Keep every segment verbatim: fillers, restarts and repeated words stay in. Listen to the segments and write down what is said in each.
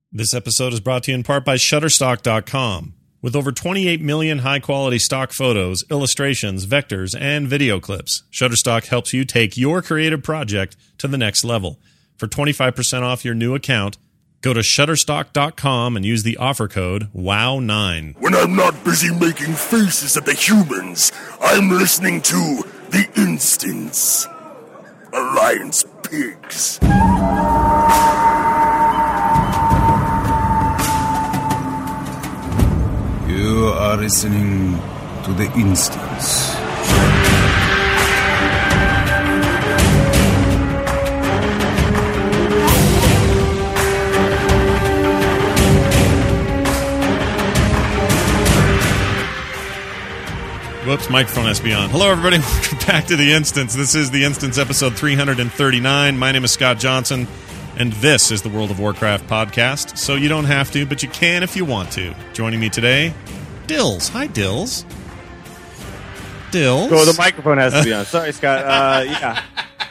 This episode is brought to you in part by Shutterstock dot com. With over twenty-eight million high-quality stock photos, illustrations, vectors, and video clips, Shutterstock helps you take your creative project to the next level. For twenty-five percent off your new account, go to Shutterstock dot com and use the offer code W O W nine. When I'm not busy making faces at the humans, I'm listening to The Instance. Alliance Pigs. You are listening to The Instance. Whoops, microphone has to be on. Hello, everybody. Welcome back to The Instance. This is The Instance, episode three thirty-nine. My name is Scott Johnson, and this is the World of Warcraft podcast. So you don't have to, but you can if you want to. Joining me today, Dills. Hi, Dills. Dills. Oh, the microphone has to be on. Sorry, Scott. Uh, yeah.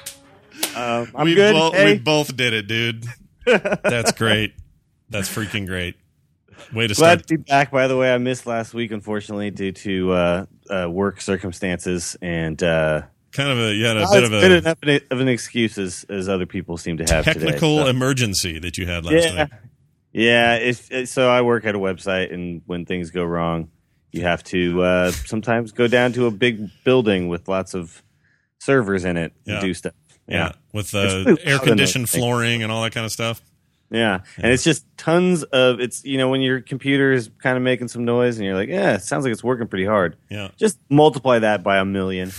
Um, I'm we good. Bo- hey. We both did it, dude. That's great. That's freaking great. Way to Glad start. to be back, by the way. I missed last week, unfortunately, due to uh, uh, work circumstances. And uh, Kind of a, you had a well, bit it's of been a enough of an excuse as, as other people seem to have technical today. So. emergency that you had last Yeah. week. Yeah. It's, it's, so I work at a website, and when things go wrong, you have to uh, sometimes go down to a big building with lots of servers in it Yeah. and do stuff. Yeah, with It's uh, really loud in air-conditioned those things. flooring and all that kind of stuff. Yeah, and it's just tons of it's. You know, when your computer is kind of making some noise, and you're like, "Yeah, it sounds like it's working pretty hard." Yeah. Just multiply that by a million.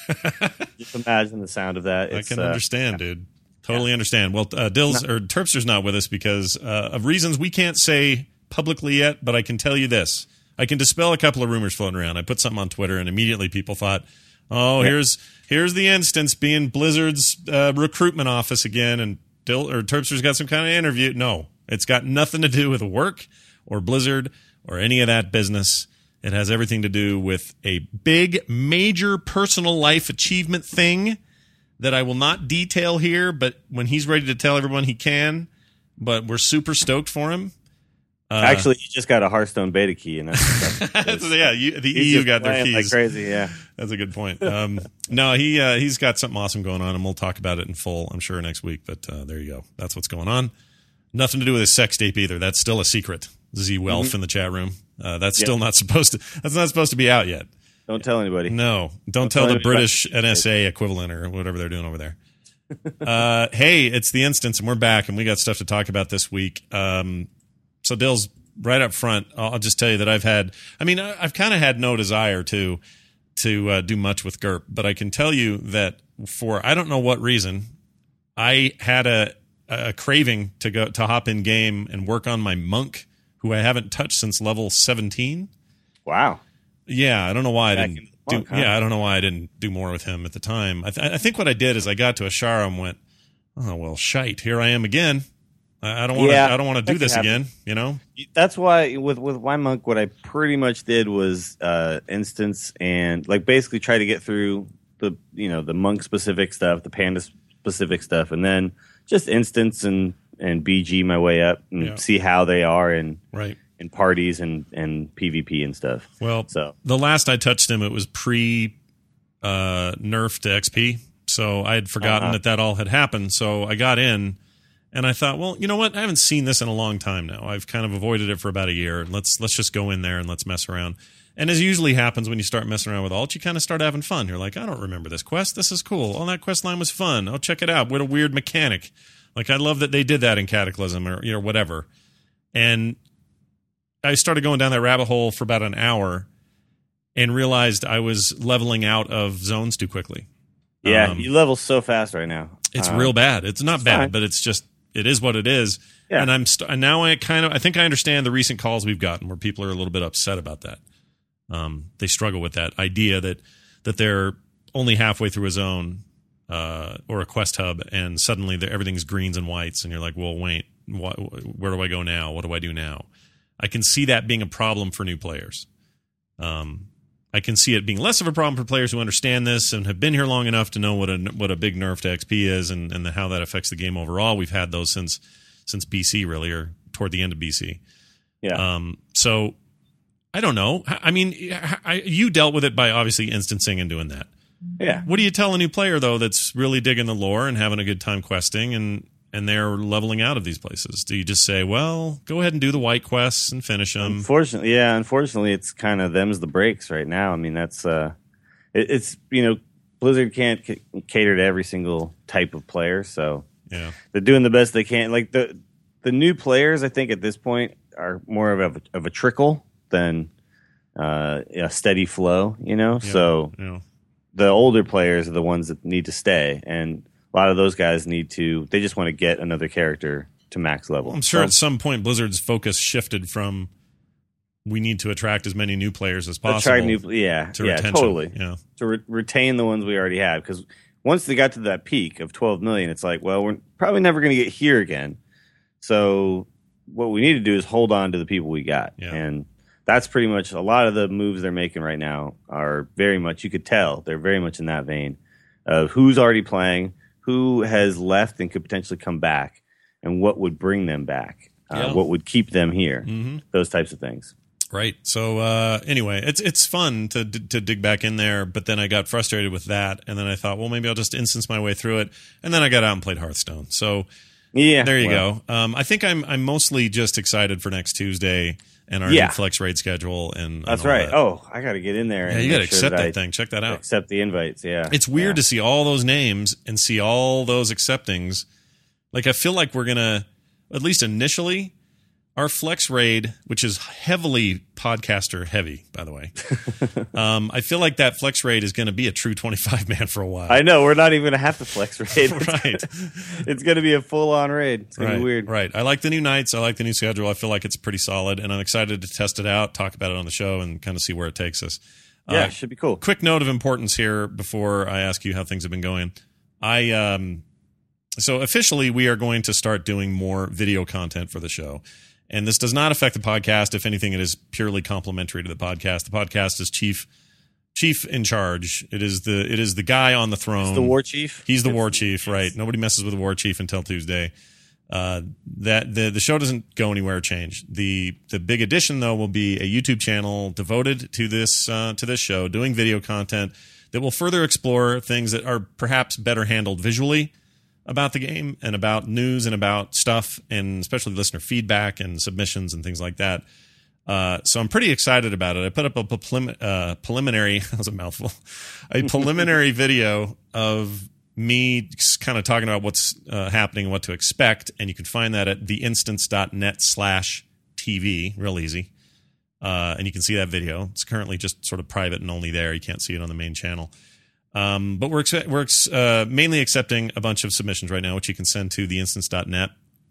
Just imagine the sound of that. I It's, can uh, understand, dude. Totally understand. Well, uh, Dills or Terpster's not with us because uh, of reasons we can't say publicly yet, but I can tell you this. I can dispel a couple of rumors floating around. I put something on Twitter, and immediately people thought, "Oh, Yeah. here's here's the instance being Blizzard's uh, recruitment office again," and Dill or Terpster's got some kind of interview. No, it's got nothing to do with work or Blizzard or any of that business. It has everything to do with a big, major personal life achievement thing that I will not detail here, but when he's ready to tell everyone, he can. But we're super stoked for him. Uh, Actually, you just got a Hearthstone beta key, and that's, that's so, yeah, you, the he's E U just got their playing keys. like crazy. Yeah, That's a good point. Um, no, he uh, he's got something awesome going on, and we'll talk about it in full, I'm sure, next week. But uh, there you go. That's what's going on. Nothing to do with his sex tape either. That's still a secret. Z Welf Mm-hmm. in the chat room. Uh, that's Yeah. still not supposed to. That's not supposed to be out yet. don't tell anybody. No, don't, Don't tell tell the anybody. British N S A equivalent or whatever they're doing over there. uh, hey, it's the instance, and we're back, and we got stuff to talk about this week. Um, so, Dill's right up front. I'll, I'll just tell you that I've had. I mean, I, I've kind of had no desire to to uh, do much with G U R P, but I can tell you that for I don't know what reason, I had a a craving to go to hop in game and work on my monk, who I haven't touched since level seventeen. Wow. Yeah, I don't know why I Back didn't in the monk, do. huh? Yeah, I don't know why I didn't do more with him at the time. I, th- I think what I did is I got to Ashara and went, "Oh well, shite. Here I am again. I, I don't want to. Yeah, I don't want to that do can this happen. again. You know? That's why with with my monk, what I pretty much did was uh, instance and like basically try to get through the you know the monk specific stuff, the panda specific stuff, and then just instance and and B G my way up and Yeah. see how they are in Right. in parties and and PvP and stuff. Well, So the last I touched him, it was pre uh, nerf to X P, so I had forgotten Uh-huh. that that all had happened. So I got in. And I thought, well, you know what? I haven't seen this in a long time now. I've kind of avoided it for about a year. Let's let's just go in there and let's mess around. And as usually happens when you start messing around with alt, you kind of start having fun. You're like, I don't remember this quest. This is cool. Oh, that quest line was fun. Oh, check it out. What a weird mechanic. Like, I love that they did that in Cataclysm or, you know, whatever. And I started going down that rabbit hole for about an hour and realized I was leveling out of zones too quickly. yeah, Um, you level so fast right now. It's Uh, real bad. It's not it's bad, fine. but it's just it is what it is. Yeah. And I'm st- and now I kind of I think I understand the recent calls we've gotten where people are a little bit upset about that. Um, they struggle with that idea that that they're only halfway through a zone uh, or a quest hub, and suddenly they're- everything's greens and whites, and you're like, well, wait, wh- where do I go now? What do I do now? I can see that being a problem for new players. Um, I can see it being less of a problem for players who understand this and have been here long enough to know what a what a big nerf to X P is and, and the, how that affects the game overall. We've had those since since B C really, or toward the end of B C. Yeah. Um, so I don't know. I mean, I, you dealt with it by obviously instancing and doing that. Yeah. What do you tell a new player though that's really digging the lore and having a good time questing and and they're leveling out of these places? Do you just say, well, go ahead and do the white quests and finish them? Unfortunately, yeah, unfortunately, it's kind of them's the breaks right now. I mean, that's, uh, it, it's, you know, Blizzard can't c- cater to every single type of player, so yeah, they're doing the best they can. Like, the the new players, I think, at this point, are more of a, of a trickle than uh, a steady flow, you know? Yeah. So Yeah. the older players are the ones that need to stay, and a lot of those guys need to, they just want to get another character to max level. I'm sure So- at some point Blizzard's focus shifted from we need to attract as many new players as possible Attract new, yeah, to yeah, retention. totally. Yeah. To re- retain the ones we already have, because once they got to that peak of twelve million, it's like, well, we're probably never going to get here again. So what we need to do is hold on to the people we got, Yeah. and that's pretty much a lot of the moves they're making right now are very much, you could tell they're very much in that vein of who's already playing, who has left and could potentially come back, and what would bring them back, uh, Yeah. what would keep them here, Mm-hmm. those types of things. Right. So uh, anyway, it's it's fun to to dig back in there, but then I got frustrated with that, and then I thought, well, maybe I'll just instance my way through it, and then I got out and played Hearthstone. So Yeah, there you well, go. Um, I think I'm I'm mostly just excited for next Tuesday and our Yeah. new Flex Raid schedule, and and That's all right. that. Oh, I got to get in there. yeah, and you got to make sure accept that, I thing. Check that out. Accept the invites. Yeah, It's weird Yeah. to see all those names and see all those acceptings. Like I feel like we're gonna, at least initially, our Flex Raid, which is heavily podcaster heavy, by the way. um, I feel like that Flex Raid is going to be a true twenty-five man for a while. I know we're not even gonna have to flex raid. Right. It's gonna be a full on raid. It's gonna Right, be weird. right. I like the new nights. I like the new schedule. I feel like it's pretty solid, and I'm excited to test it out, talk about it on the show, and kind of see where it takes us. Yeah, Uh, should be cool. quick note of importance here before I ask you how things have been going. I um, so officially we are going to start doing more video content for the show, and this does not affect the podcast. If anything, it is purely complementary to the podcast. The podcast is chief chief in charge. It is the it is the guy on the throne. It's the war chief. He's the It's- war chief, right? Nobody messes with the war chief until Tuesday. Uh, that the the show doesn't go anywhere or change. The the big addition though will be a YouTube channel devoted to this uh, to this show, doing video content that will further explore things that are perhaps better handled visually about the game and about news and about stuff, and especially listener feedback and submissions and things like that. Uh, so I'm pretty excited about it. I put up a prelim- uh, preliminary, that was a mouthful, a preliminary video of me kind of talking about what's uh, happening and what to expect. And you can find that at theinstance.net slash TV, real easy. Uh, and you can see that video. It's currently just sort of private and only there. You can't see it on the main channel. Um, but we're ex- we're ex- uh, mainly accepting a bunch of submissions right now, which you can send to theinstance dot net.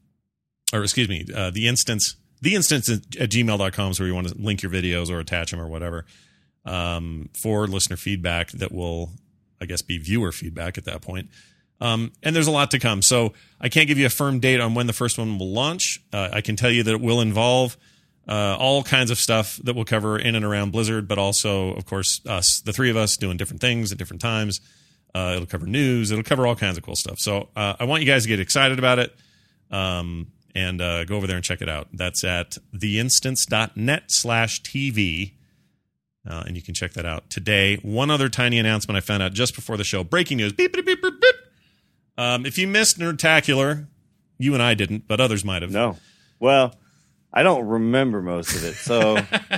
Or excuse me, uh, the instance, the instance at gmail dot com is where you want to link your videos or attach them or whatever um, for listener feedback that will, I guess, be viewer feedback at that point. Um, and there's a lot to come. So I can't give you a firm date on when the first one will launch. Uh, I can tell you that it will involve uh, all kinds of stuff that we'll cover in and around Blizzard, but also, of course, us, the three of us doing different things at different times. Uh, it'll cover news. It'll cover all kinds of cool stuff. So uh, I want you guys to get excited about it. Um, and uh, go over there and check it out. That's at theinstance.net slash TV. Uh, and you can check that out today. One other tiny announcement I found out just before the show. Breaking news. Beep, beep, beep, beep, beep. Um, if you missed Nerdtacular, you and I didn't, but others might have. No. Well, I don't remember most of it, so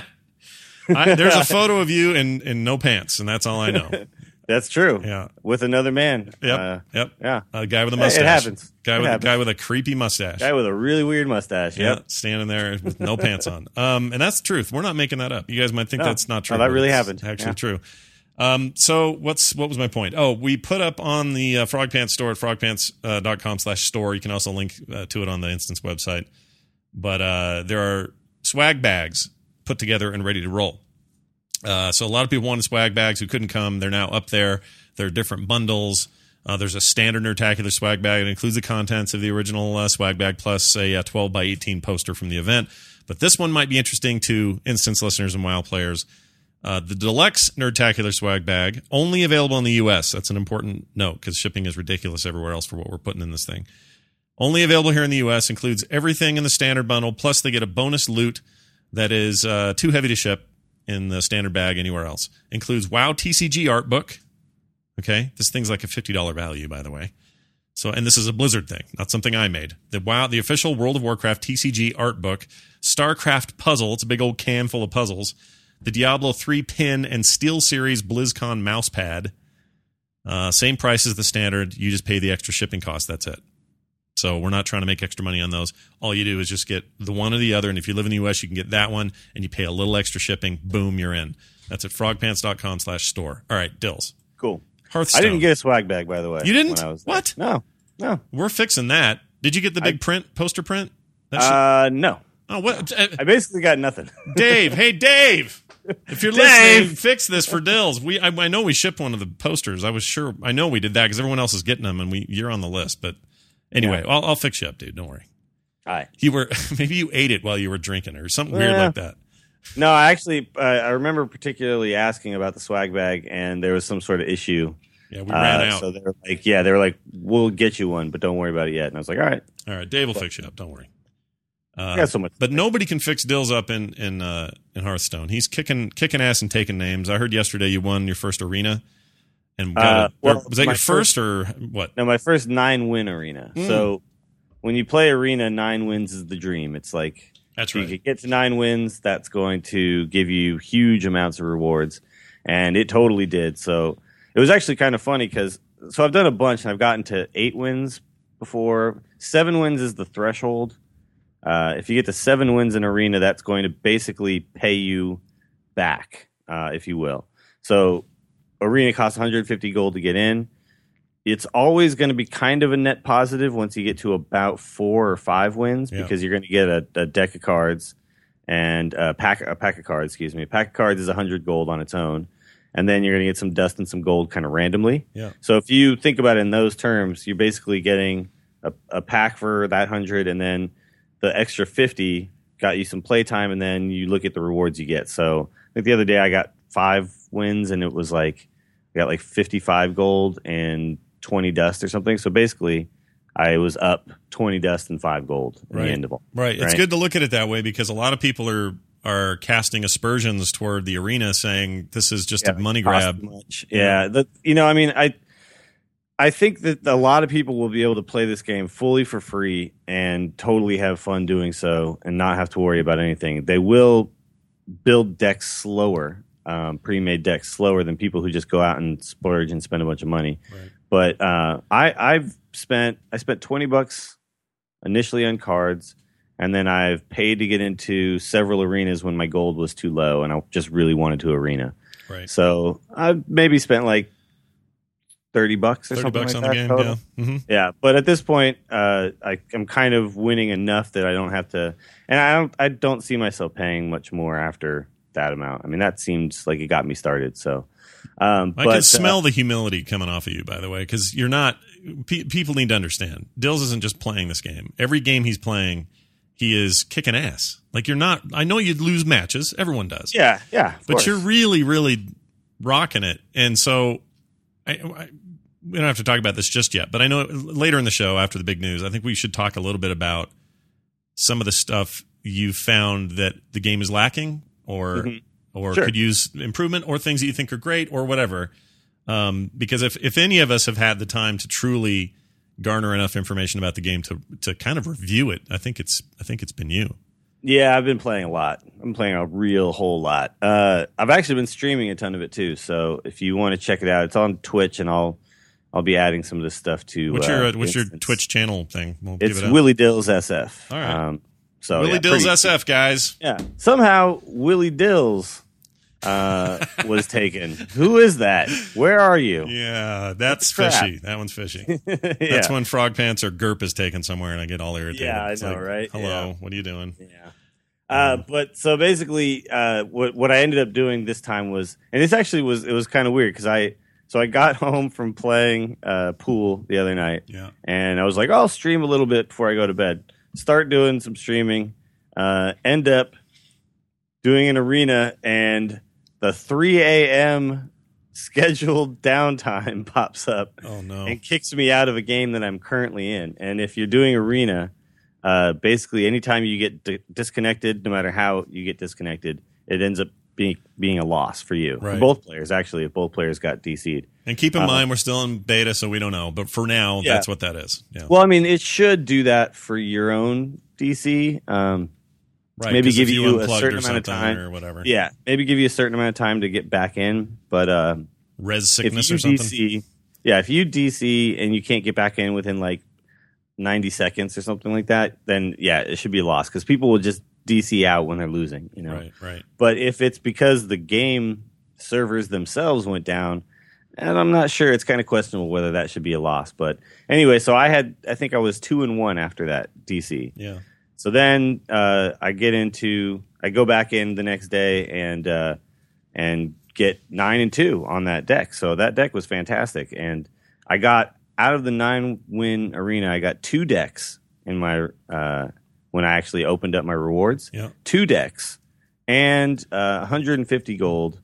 I, there's a photo of you in, in no pants, and that's all I know. that's true. Yeah. With another man. Yep. Uh, yep. yeah. A guy with a Hey, it mustache. happens. Guy It with happens. a guy with a creepy mustache. Guy with a really weird mustache. Yeah, Yep. standing there with no pants on. Um, and that's the truth. We're not making that up. You guys might think No. that's not true. No, that but really it's happened. Actually Yeah. true. Um, so what's what was my point? Oh, we put up on the uh, Frog Pants store at frogpants dot com slash store. You can also link uh, to it on the Instance website. But uh, there are swag bags put together and ready to roll. Uh, so a lot of people wanted swag bags who couldn't come. They're now up there. There are different bundles. Uh, there's a standard Nerdtacular swag bag. It includes the contents of the original uh, swag bag plus a uh, twelve by eighteen poster from the event. But this one might be interesting to Instance listeners and WoW players. Uh, the Deluxe Nerdtacular swag bag, only available in the U S. That's an important note because shipping is ridiculous everywhere else for what we're putting in this thing. Only available here in the U S. Includes everything in the standard bundle. Plus, they get a bonus loot that is uh, too heavy to ship in the standard bag anywhere else. Includes WoW T C G art book. Okay, this thing's like a fifty dollars value, by the way. So, and this is a Blizzard thing, not something I made. The WoW, the official World of Warcraft T C G art book, StarCraft puzzle. It's a big old can full of puzzles. The Diablo three pin and Steel Series BlizzCon mouse pad. Uh, same price as the standard. You just pay the extra shipping cost. That's it. So we're not trying to make extra money on those. All you do is just get the one or the other. And if you live in the U S, you can get that one and you pay a little extra shipping. Boom, you're in. That's at frogpants.com slash store. All right, Dills. Cool. Hearthstone. I didn't get a swag bag, by the way. You didn't? when I was What? there. No. No. We're fixing that. Did you get the big I- print, poster print? That should- Uh, no. oh, what? Uh, I basically got nothing. Dave. Hey, Dave. If you're Dave! listening, fix this for Dills. We, I, I know we shipped one of the posters. I was sure. I know we did that because everyone else is getting them, and we you're on the list. But anyway, Yeah. I'll, I'll fix you up, dude. Don't worry. All right. You were maybe you ate it while you were drinking or something weird Yeah. like that. No, I actually, uh, I remember particularly asking about the swag bag, and there was some sort of issue. Yeah, we ran Uh, out. So they were like, yeah, they were like, we'll get you one, but don't worry about it yet. And I was like, all right. All right, Dave will fix you up. Don't worry. Uh, I got so much. But nobody can fix Dills up in in uh, in Hearthstone. He's kicking kicking ass and taking names. I heard yesterday you won your first arena, and got Uh, a, well, or was that my your first, or what? No, my first nine win arena. Mm. So when you play arena, nine wins is the dream. It's like, That's if right. you get to nine wins, that's going to give you huge amounts of rewards. And it totally did. So it was actually kind of funny because, so I've done a bunch and I've gotten to eight wins before. Seven wins is the threshold. Uh, if you get to seven wins in arena, that's going to basically pay you back, uh, if you will. So arena costs one hundred fifty gold to get in. It's always going to be kind of a net positive once you get to about four or five wins Yeah. because you're going to get a, a deck of cards and a pack, a pack of cards, excuse me. A pack of cards is one hundred gold on its own. And then you're going to get some dust and some gold kind of randomly. Yeah. So if you think about it in those terms, you're basically getting a, a pack for that one hundred, and then the extra fifty got you some playtime, and then you look at the rewards you get. So I think the other day I got five wins, and it was like I got like fifty-five gold and twenty dust or something. So basically, I was up twenty dust and five gold in Right. the end of them. Right. It's good to look at it that way because a lot of people are are casting aspersions toward the arena, saying this is just a money grab. Much. Yeah, the, you know, I mean, I I think that a lot of people will be able to play this game fully for free and totally have fun doing so and not have to worry about anything. They will build decks slower, um, pre-made decks slower than people who just go out and splurge and spend a bunch of money. Right. But uh, I I've spent I spent twenty bucks initially on cards. And then I've paid to get into several arenas when my gold was too low and I just really wanted to arena. Right. So I maybe spent like thirty bucks or thirty something bucks like on that the game. total. Yeah. hmm Yeah, but at this point, uh, I, I'm kind of winning enough that I don't have to, and I don't, I don't see myself paying much more after that amount. I mean, that seems like it got me started. So, um, I but, can smell uh, the humility coming off of you, by the way, because you're not. Pe- people need to understand. Dills isn't just playing this game. Every game he's playing, he is kicking ass. Like you're not. I know you lose matches. Everyone does. yeah, yeah, of but course. you're really, really rocking it. And so, I, I, we don't have to talk about this just yet. But I know later in the show, after the big news, I think we should talk a little bit about some of the stuff you found that the game is lacking, or Mhm. or Sure. could use improvement, or things that you think are great, or whatever. Um, because if if any of us have had the time to truly garner enough information about the game to to kind of review it, I think it's I think it's been you. Yeah, I've been playing a lot. I'm playing a real whole lot. Uh, I've actually been streaming a ton of it too. So if you want to check it out, it's on Twitch, and I'll I'll be adding some of this stuff to. What's uh, your uh, what's your Instance. Twitch channel thing? We'll It's give it out. Willie Dills S F. All right. Um, so Willie yeah, Dills pretty- S F, guys. Yeah. Somehow Willie Dills uh, was taken. Who is that? Where are you? Yeah, that's crap. fishy. That one's fishy. Yeah. That's when Frog Pants or Gerp is taken somewhere, and I get all irritated. Yeah, I It's know, like, right? Hello, Yeah. what are you doing? Yeah. Uh, but so basically, uh, what what I ended up doing this time was, and this actually was it was kind of weird because I so I got home from playing uh, pool the other night, Yeah. and I was like, I'll stream a little bit before I go to bed. Start doing some streaming. Uh, end up doing an arena, and the three a.m. scheduled downtime pops up Oh no! and kicks me out of a game that I'm currently in. And if you're doing arena, uh, basically anytime you get di- disconnected, no matter how you get disconnected, it ends up being being a loss for you. Right. For both players, actually, if both players got D C'd. And keep in Uh, mind, we're still in beta, so we don't know. But for now, Yeah. that's what that is. Yeah. Well, I mean, it should do that for your own D C. Um, right. maybe 'cause give if you a unplugged certain or amount of something time. or whatever. yeah, maybe give you a certain amount of time to get back in. But uh, Res if sickness you or something. D C, yeah, if you D C and you can't get back in within like ninety seconds or something like that, then yeah, it should be a loss because people will just D C out when they're losing. You know. Right. Right. But if it's because the game servers themselves went down, and I'm not sure, it's kind of questionable whether that should be a loss. But anyway, so I had, I think I was two and one after that D C. Yeah. So then uh, I get into, I go back in the next day and uh, and get nine and two on that deck. So that deck was fantastic, and I got out of the nine win arena, I got two decks in my uh, when I actually opened up my rewards. Yeah. Two decks and uh, one hundred fifty gold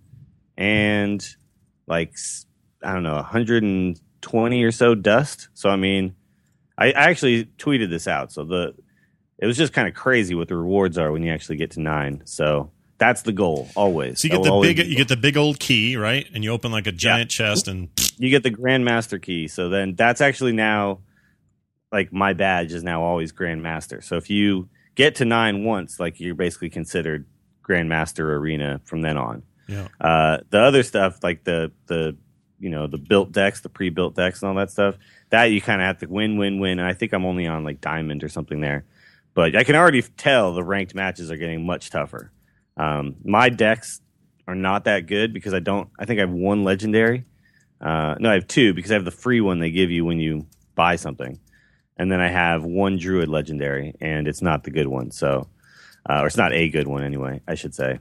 and like I don't know one hundred twenty or so dust. So I mean, I, I actually tweeted this out. So the it was just kind of crazy what the rewards are when you actually get to nine. So that's the goal always. So you That get will the always big, be the you get the big old key, right? And you open like a giant chest, and you get the Grandmaster key. So then that's actually now like my badge is now always Grandmaster. So if you get to nine once, like you're basically considered Grandmaster Arena from then on. yeah. Uh, the other stuff like the the you know the built decks, the pre-built decks, and all that stuff, that you kind of have to win, win, win. And I think I'm only on like Diamond or something there, but I can already tell the ranked matches are getting much tougher. Um, my decks are not that good because I don't. I think I have one legendary. Uh, no, I have two because I have the free one they give you when you buy something, and then I have one druid legendary, and it's not the good one. So, uh, or it's not a good one anyway, I should say.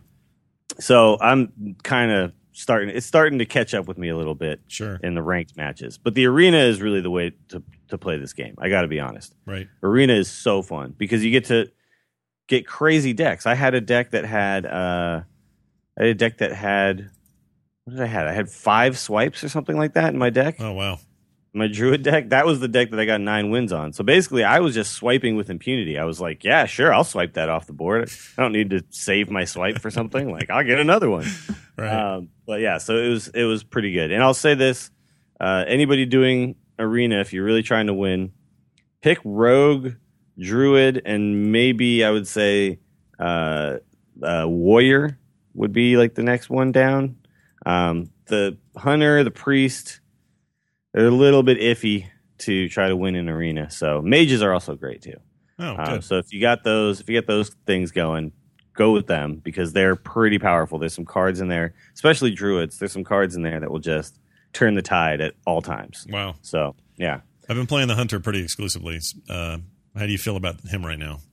So I'm kind of starting. It's starting to catch up with me a little bit Sure. in the ranked matches. But the arena is really the way to to play this game. I got to be honest. Right. Arena is so fun because you get to get crazy decks. I had a deck that had uh, I had a deck that had what did I have? I had five swipes or something like that in my deck. Oh wow. My druid deck. That was the deck that I got nine wins on. So basically, I was just swiping with impunity. I was like, yeah, sure, I'll swipe that off the board. I don't need to save my swipe for something. Like I'll get another one. Right. Um, but yeah, so it was it was pretty good. And I'll say this: uh, anybody doing arena, if you're really trying to win, pick rogue, druid, and maybe I would say uh, uh, warrior would be like the next one down. Um, the hunter, the priest, they're a little bit iffy to try to win an arena. So mages are also great too. oh, Um, good. so if you got those, if you get those things going, go with them because they're pretty powerful. There's some cards in there, especially druids. There's some cards in there that will just turn the tide at all times. Wow. So yeah. I've been playing the hunter pretty exclusively. Uh, how do you feel about him right now?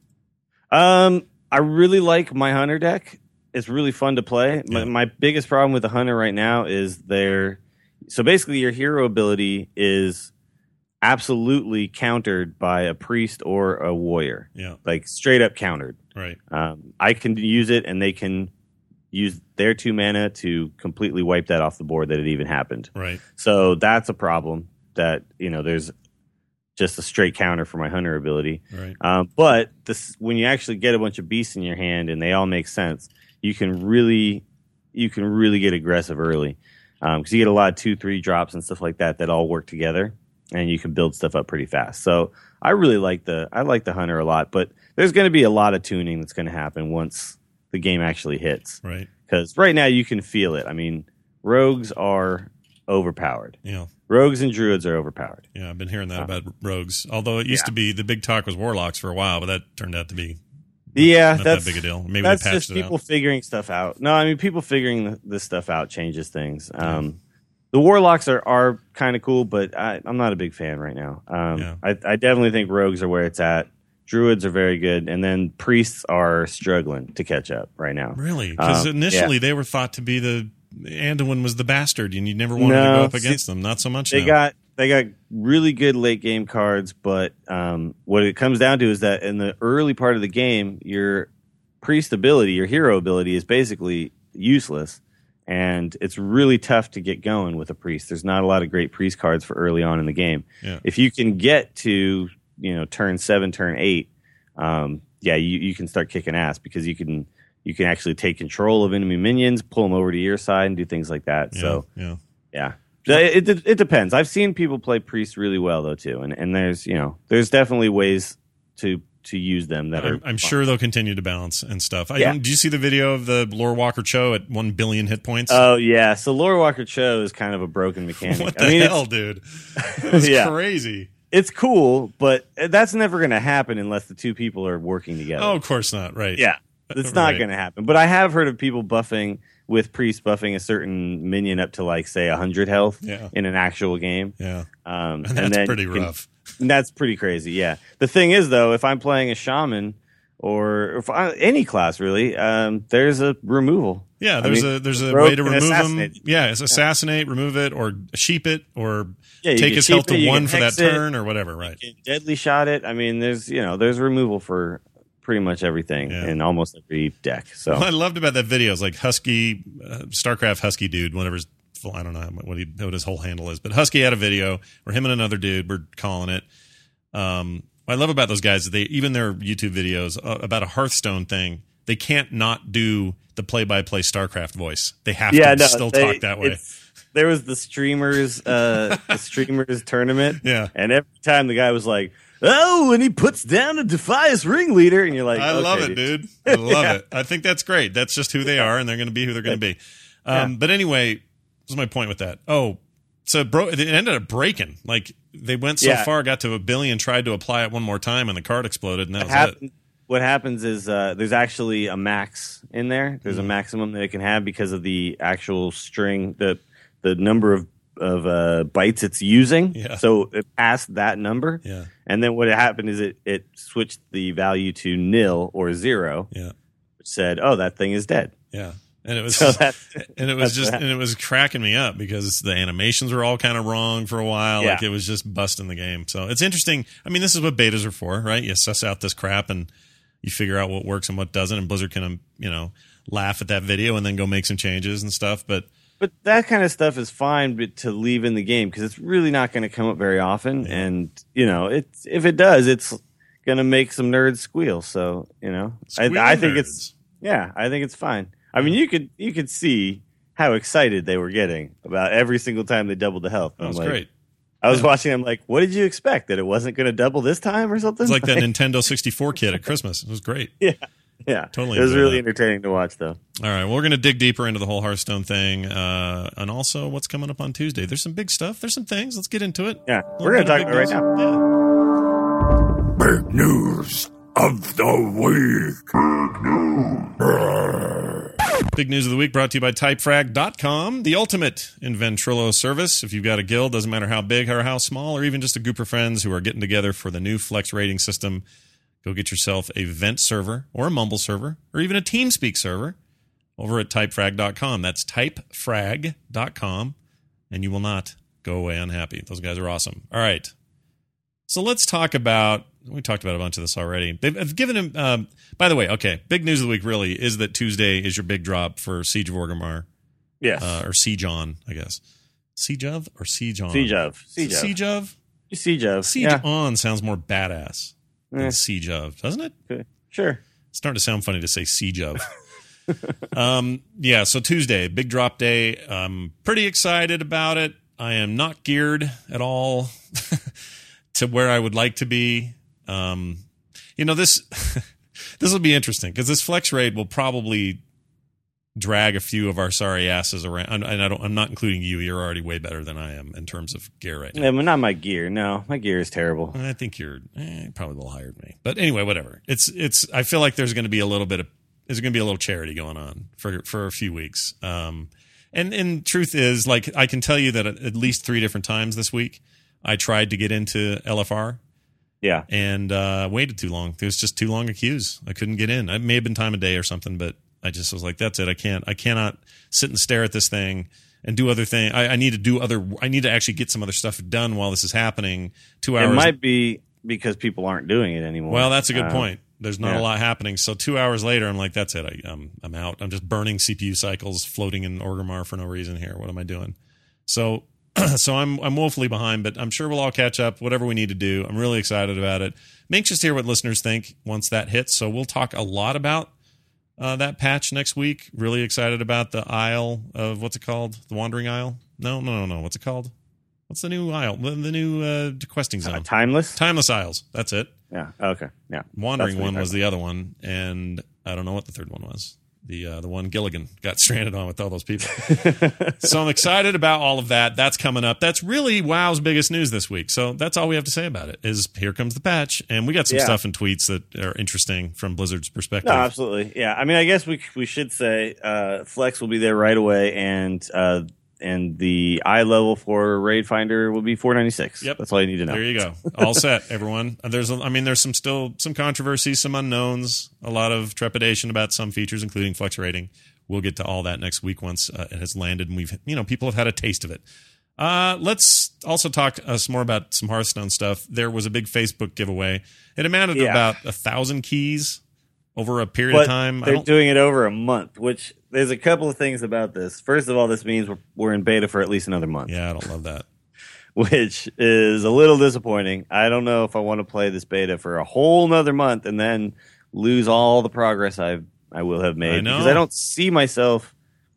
Um, I really like my hunter deck. It's really fun to play. My, Yeah. my biggest problem with the hunter right now is their. So basically, your hero ability is absolutely countered by a priest or a warrior, Yeah. like straight up countered. Right. Um, I can use it, and they can use their two mana to completely wipe that off the board that it even happened. Right. So that's a problem. That you know, there's just a straight counter for my hunter ability. Right. Um, but this, when you actually get a bunch of beasts in your hand and they all make sense, you can really, you can really get aggressive early because um, you get a lot of two, three drops and stuff like that that all work together, and you can build stuff up pretty fast. So I really like the, I like the hunter a lot. But there's going to be a lot of tuning that's going to happen once the game actually hits. Right. Because right now you can feel it. I mean, rogues are overpowered. Yeah. Rogues and druids are overpowered. Yeah. I've been hearing that Uh, about rogues. Although it used yeah. to be the big talk was warlocks for a while, but that turned out to be Yeah, not that's that big a deal. Maybe that's they patched just it people out. figuring stuff out. No, I mean people figuring th- this stuff out changes things. Um, the warlocks are, are kind of cool, but I, I'm not a big fan right now. Um, Yeah. I, I definitely think rogues are where it's at. Druids are very good, and then priests are struggling to catch up right now. Really? Because Um, initially yeah. they were thought to be the Anduin was the bastard, and you never wanted to No, go up see, against them. Not so much They now. got they got really good late game cards, but um, what it comes down to is that in the early part of the game, your priest ability, your hero ability, is basically useless, and it's really tough to get going with a priest. There's not a lot of great priest cards for early on in the game. Yeah. If you can get to, you know, turn seven, turn eight, um, yeah, you, you can start kicking ass because you can you can actually take control of enemy minions, pull them over to your side, and do things like that. Yeah, so, yeah. yeah. It, it it depends. I've seen people play priests really well though too, and and there's you know there's definitely ways to to use them that I'm, are. I'm sure they'll continue to balance and stuff. I Yeah. don't, did you see the video of the Lore Walker Cho at one billion hit points? Oh yeah, so Lore Walker Cho is kind of a broken mechanic. what the I mean, hell, dude? It was Yeah. crazy. It's cool, but that's never going to happen unless the two people are working together. Oh, of course not. Right. Yeah, it's not Right. going to happen. But I have heard of people buffing with priest buffing a certain minion up to like say one hundred health Yeah. in an actual game. Yeah. Um, And that's then pretty you can- rough. and that's pretty crazy. Yeah. The thing is, though, if I'm playing a shaman or if I, any class really, um, there's a removal. Yeah, I there's mean, a there's a rogue way to can remove them. assassinate. Yeah, it's assassinate, remove it, or sheep it, or Yeah, you take can his sheep health it, to you one can for that hex it. turn, or whatever. Right. You can deadly shot it. I mean, there's you know there's removal for pretty much everything Yeah. in almost every deck. So What I loved about that video is like Husky, uh, StarCraft Husky dude, whatever's full, I don't know what he what his whole handle is, but Husky had a video where him and another dude were calling it. Um, what I love about those guys is they even their YouTube videos uh, about a Hearthstone thing, they can't not do the play-by-play StarCraft voice. They have yeah, to no, still they- talk that way. it's- There was the streamers, uh, the streamers tournament. Yeah. and every time the guy was like, "Oh," and he puts down a Defias ringleader, and you're like, I okay, love it, dude. I love it. I think that's great. That's just who they are, and they're going to be who they're going to be. Um, Yeah. But anyway, what was my point with that? Oh, so it, bro- it ended up breaking. Like they went so Yeah. far, got to a billion, tried to apply it one more time, and the card exploded, and that was Happen- it. What happens is uh, there's actually a max in there. There's Mm-hmm. a maximum that it can have because of the actual string, the the number of of uh, bytes it's using. Yeah. So it passed that number. Yeah, And then what happened is it, it switched the value to nil or zero, yeah, which said, "Oh, that thing is dead." yeah. And it was, So that's and it was that's just, what and it was cracking me up because the animations were all kind of wrong for a while. Yeah. Like it was just busting the game. So it's interesting. I mean, this is what betas are for, right? You suss out this crap and you figure out what works and what doesn't. And Blizzard can, um, you know, laugh at that video and then go make some changes and stuff. But But that kind of stuff is fine but to leave in the game because it's really not going to come up very often. Yeah. And, you know, it's if it does, it's going to make some nerds squeal. So, you know, I, Squeal I think nerds. it's, yeah, I think it's fine. I mean, you could you could see how excited they were getting about every single time they doubled the health. that I'm was like, great. I was watching, I'm like, what did you expect? That it wasn't going to double this time or something? It's like that Nintendo sixty-four kid at Christmas. It was great. yeah. Yeah. Totally It was enjoyed really that. entertaining to watch, though. All right, well, we're going to dig deeper into the whole Hearthstone thing, uh, and also what's coming up on Tuesday. There's some big stuff. There's some things. Let's get into it. Yeah. A We're going to little talk bit about of it right now. big Big news of the week. news. Big news of the week brought to you by Typefrag dot com, the ultimate in Ventrilo service. If you've got a guild, doesn't matter how big or how small, or even just a group of friends who are getting together for the new Flex rating system, go get yourself a Vent server or a Mumble server or even a TeamSpeak server over at Typefrag dot com. That's Typefrag dot com, and you will not go away unhappy. Those guys are awesome. All right. So let's talk about, we talked about a bunch of this already. They've I've given him, um, by the way, okay, big news of the week really is that Tuesday is your big drop for Siege of Orgrimmar, Yes. uh, or Siege on, I guess. Siege of or Siege on? Siege of. Siege of. Siege of? Siege of. Siege yeah. on sounds more badass than Eh. Siege of, doesn't it? Okay. Sure. It's starting to sound funny to say Siege of. um, yeah, so Tuesday, big drop day. I'm pretty excited about it. I am not geared at all to where I would like to be. Um, you know, this this will be interesting because this flex raid will probably drag a few of our sorry asses around. And I don't, I'm not including you. You're already way better than I am in terms of gear right now. Yeah, but not my gear. No, my gear is terrible. I think you're eh, probably a little higher than me. But anyway, whatever. It's it's. I feel like there's going to be a little bit of there's going to be a little charity going on for for a few weeks. Um, and and truth is, like I can tell you that at, at least three different times this week, I tried to get into L F R Yeah. and uh, waited too long. There was just too long a queues. I couldn't get in. It may have been time of day or something, but I just was like, that's it. I can't. I cannot sit and stare at this thing and do other thing. I, I need to do other. I need to actually get some other stuff done while this is happening. Two hours. It might be because people aren't doing it anymore. Well, that's a good Uh, point. There's not Yeah. a lot happening. So two hours later, I'm like, that's it. I, I'm I'm out. I'm just burning C P U cycles, floating in Orgrimmar for no reason here. What am I doing? So so I'm I'm woefully behind, but I'm sure we'll all catch up. Whatever we need to do. I'm really excited about it. I'm anxious to hear what listeners think once that hits. So we'll talk a lot about uh, that patch next week. Really excited about the Isle of what's it called? The Wandering Isle? No, no, no, no. What's it called? What's the new Isle? The, the new uh, questing zone? Uh, timeless. Timeless Isles. That's it. Yeah. Okay. Yeah. Wandering That's what one you're was talking the other one, and I don't know what the third one was. The uh, the one Gilligan got stranded on with all those people. So I'm excited about all of that. That's coming up. That's really WoW's biggest news this week. So that's all we have to say about it. Is here comes the patch, and we got some Yeah. stuff in tweets that are interesting from Blizzard's perspective. No, absolutely. Yeah. I mean, I guess we we should say uh, Flex will be there right away, and uh, and the eye level for Raid Finder will be four ninety-six. Yep. That's all you need to know. There you go. All set, everyone. There's, a, I mean, there's some still some controversy, some unknowns, a lot of trepidation about some features, including flex rating. We'll get to all that next week once uh, it has landed and we've, you know, people have had a taste of it. Uh, let's also talk uh, some more about some Hearthstone stuff. There was a big Facebook giveaway. It amounted to Yeah. about a thousand keys over a period But of time. I they're don't, doing it over a month, which there's a couple of things about this. First of all, this means we're, we're in beta for at least another month, yeah, I don't love that. which is a little disappointing. I don't know if I want to play this beta for a whole nother month and then lose all the progress I've I will have made I know. because I don't see myself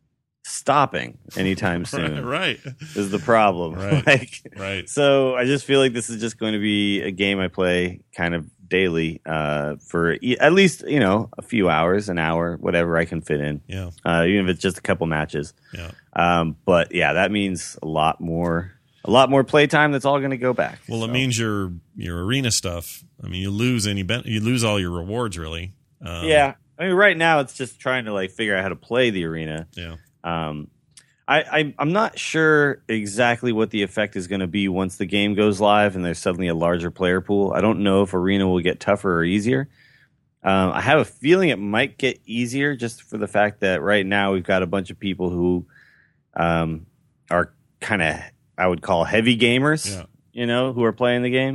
stopping anytime soon. Right, Is the problem. Right. Like, right. so I just feel like this is just going to be a game I play kind of daily uh, for e- at least, you know, a few hours, an hour, whatever I can fit in, Yeah, uh, even if it's just a couple matches. yeah. Um, but yeah, that means a lot more, a lot more playtime. That's all going to go back. Well, So, it means your your arena stuff. I mean, you lose any ben- you lose all your rewards, really. Um, yeah. I mean, right now it's just trying to like figure out how to play the arena. yeah. Um, I, I I'm not sure exactly what the effect is going to be once the game goes live and there's suddenly a larger player pool. I don't know if arena will get tougher or easier. Um, I have a feeling it might get easier just for the fact that right now we've got a bunch of people who um, are kind of, I would call heavy gamers, Yeah. you know, who are playing the game.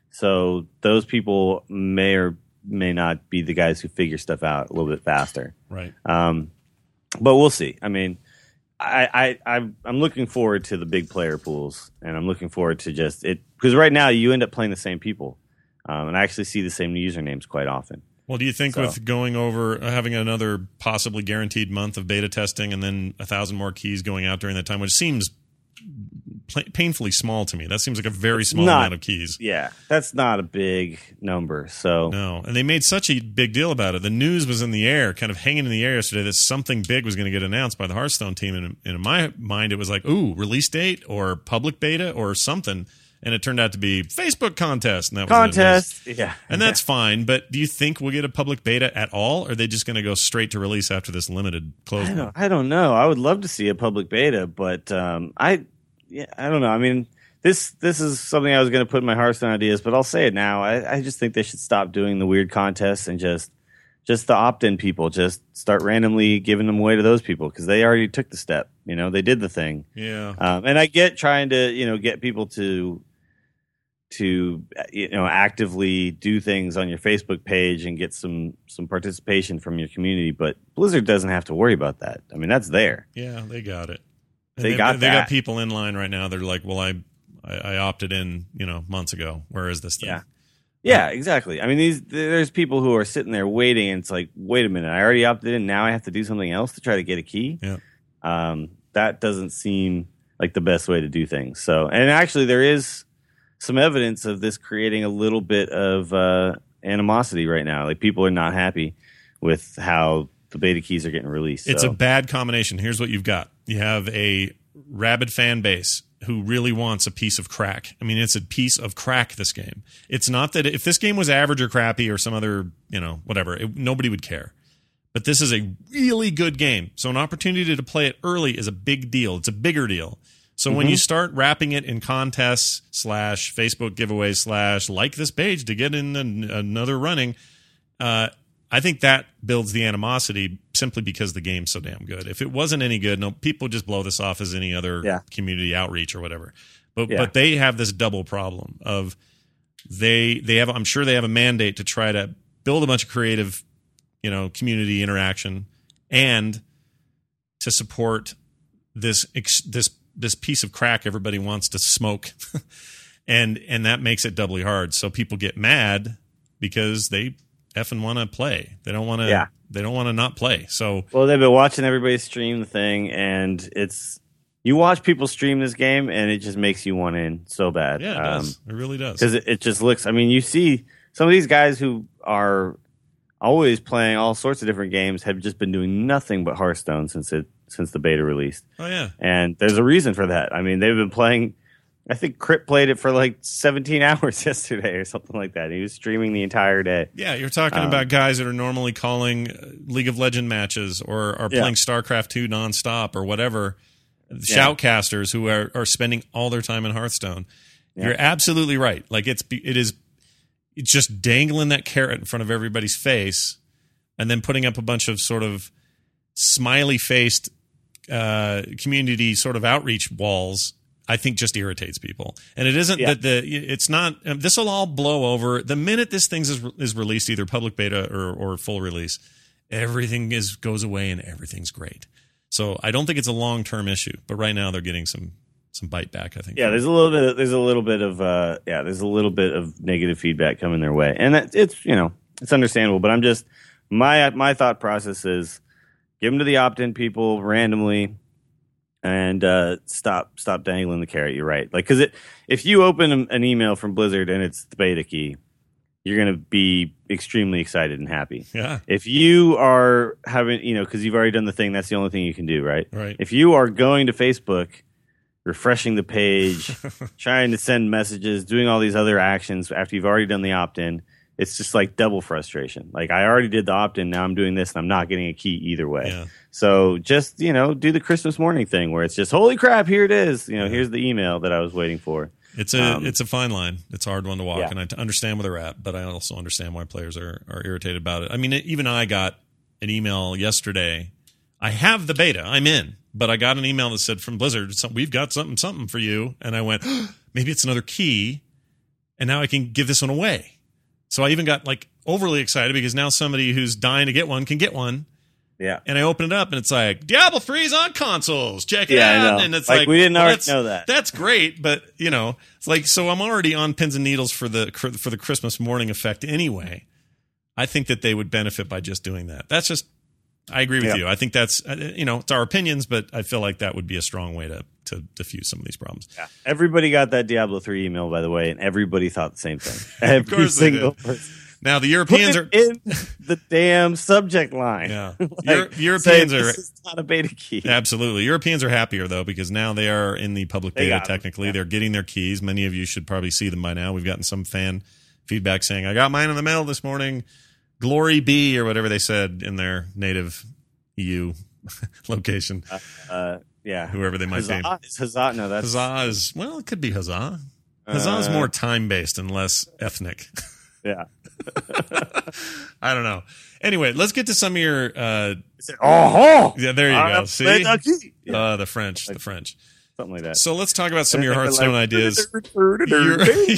So those people may or may not be the guys who figure stuff out a little bit faster. Right. Um, but we'll see. I mean, I, I, I'm, I'm looking forward to the big player pools, and I'm looking forward to just it because right now you end up playing the same people, um, and I actually see the same usernames quite often. Well, do you think So- with going over, uh, having another possibly guaranteed month of beta testing and then a thousand more keys going out during that time, which seems pla painfully small to me. That seems like a very small not- amount of keys. Yeah, that's not a big number. So No, and they made such a big deal about it. The news was in the air, kind of hanging in the air yesterday, that something big was going to get announced by the Hearthstone team. And, and in my mind, it was like, ooh, release date or public beta or something. And it turned out to be Facebook contest. And that was what it was. contest, yeah, And that's fine, but do you think we'll get a public beta at all, or are they just going to go straight to release after this limited closed I one? don't, I don't know. I would love to see a public beta, but um, I, yeah, I don't know. I mean, this this is something I was going to put in my Hearthstone ideas, but I'll say it now. I, I just think they should stop doing the weird contests and just just the opt-in people. Just start randomly giving them away to those people because they already took the step. You know, they did the thing. Yeah. Um, and I get trying to you know get people to to you know actively do things on your Facebook page and get some some participation from your community, but Blizzard doesn't have to worry about that. I mean, that's there. Yeah, they got it. And They got they that. got people in line right now. They're like, well, I, I, I opted in, you know, months ago. Where is this thing? Yeah. Yeah, exactly. I mean, these there's people who are sitting there waiting, and it's like, wait a minute, I already opted in. Now I have to do something else to try to get a key. Yeah. Um, that doesn't seem like the best way to do things. So, and actually, there is some evidence of this creating a little bit of uh, animosity right now. Like people are not happy with how the beta keys are getting released. It's so. a bad combination. Here's what you've got. You have a rabid fan base who really wants a piece of crack. I mean, it's a piece of crack, this game. It's not that if this game was average or crappy or some other, you know, whatever, it, nobody would care. But this is a really good game. So an opportunity to play it early is a big deal. It's a bigger deal. So when you start wrapping it in contests slash Facebook giveaways slash like this page to get in an, another running, uh, I think that builds the animosity simply because the game's so damn good. If it wasn't any good, no, people just blow this off as any other Yeah. community outreach or whatever. But Yeah. but they have this double problem of they they have I'm sure they have a mandate to try to build a bunch of creative, you know, community interaction, and to support this ex- this this piece of crack everybody wants to smoke, and and that makes it doubly hard. So people get mad because they effing want to play. They don't want to. Yeah. They don't want to not play. So well, they've been watching everybody stream the thing, and it's you watch people stream this game, and it just makes you want in so bad. Yeah, it um, does. It really does. Because it, it just looks. I mean, you see some of these guys who are always playing all sorts of different games have just been doing nothing but Hearthstone since it since the beta released. Oh yeah, and there's a reason for that. I mean, they've been playing. I think Crip played it for like seventeen hours yesterday or something like that. He was streaming the entire day. Yeah, you're talking um, about guys that are normally calling League of Legends matches or are playing yeah. StarCraft two nonstop or whatever. Yeah. Shoutcasters who are, are spending all their time in Hearthstone. Yeah. You're absolutely right. Like it's it is it's just dangling that carrot in front of everybody's face and then putting up a bunch of sort of smiley faced uh, community sort of outreach walls. I think just irritates people. And it isn't yeah. that the, it's not, um, this will all blow over. The minute this thing is, is released, either public beta or, or full release, everything is, goes away and everything's great. So I don't think it's a long-term issue, but right now they're getting some, some bite back, I think. Yeah. There's a little bit, of, there's a little bit of, uh, yeah, there's a little bit of negative feedback coming their way. And that, it's, you know, it's understandable, but I'm just, my, my thought process is give them to the opt-in people randomly. And uh, stop, stop dangling the carrot. You're right. Like, because it, if you open an email from Blizzard and it's the beta key, you're going to be extremely excited and happy. Yeah. If you are having, you know, because you've already done the thing, that's the only thing you can do, right? Right. If you are going to Facebook, refreshing the page, trying to send messages, doing all these other actions after you've already done the opt-in, it's just like double frustration. Like, I already did the opt-in, now I'm doing this, and I'm not getting a key either way. Yeah. So just, you know, do the Christmas morning thing where it's just, holy crap, here it is. You know, yeah. here's the email that I was waiting for. It's a um, it's a fine line. It's a hard one to walk, yeah. and I understand where they're at, but I also understand why players are, are irritated about it. I mean, even I got an email yesterday. I have the beta. I'm in. But I got an email that said from Blizzard, we've got something, something for you. And I went, oh, maybe it's another key, and now I can give this one away. So I even got like overly excited because now somebody who's dying to get one can get one. Yeah. And I open it up and it's like, Diablo three is on consoles. Check it yeah, out. And it's like, like, we didn't well, already know that. That's great. But, you know, it's like, so I'm already on pins and needles for the, for the Christmas morning effect anyway. I think that they would benefit by just doing that. That's just, I agree with yeah. you. I think that's, you know, it's our opinions, but I feel like that would be a strong way to, to diffuse some of these problems. Yeah. Everybody got that Diablo three email, by the way, and everybody thought the same thing. Every of course single they did. person. Now the Europeans Put it are in the damn subject line. Yeah, like, Euro- Europeans say, are this is not a beta key. Absolutely. Europeans are happier though because now they are in the public They beta. got them, Technically, yeah. they're getting their keys. Many of you should probably see them by now. We've gotten some fan feedback saying, "I got mine in the mail this morning." Glory be, or whatever they said in their native E U location. Uh, uh, yeah, whoever they might Huzzah, be. is Huzzah? No, that's Huzzah is well, it could be Huzzah. Huzzah is Uh, more time based and less ethnic. yeah. I don't know. Anyway, let's get to some of your. Uh, Oh, yeah, there you I go. have See, played that key. Yeah, uh, the French, the French. something like that. So let's talk about some of your Like- Hearthstone ideas. You're-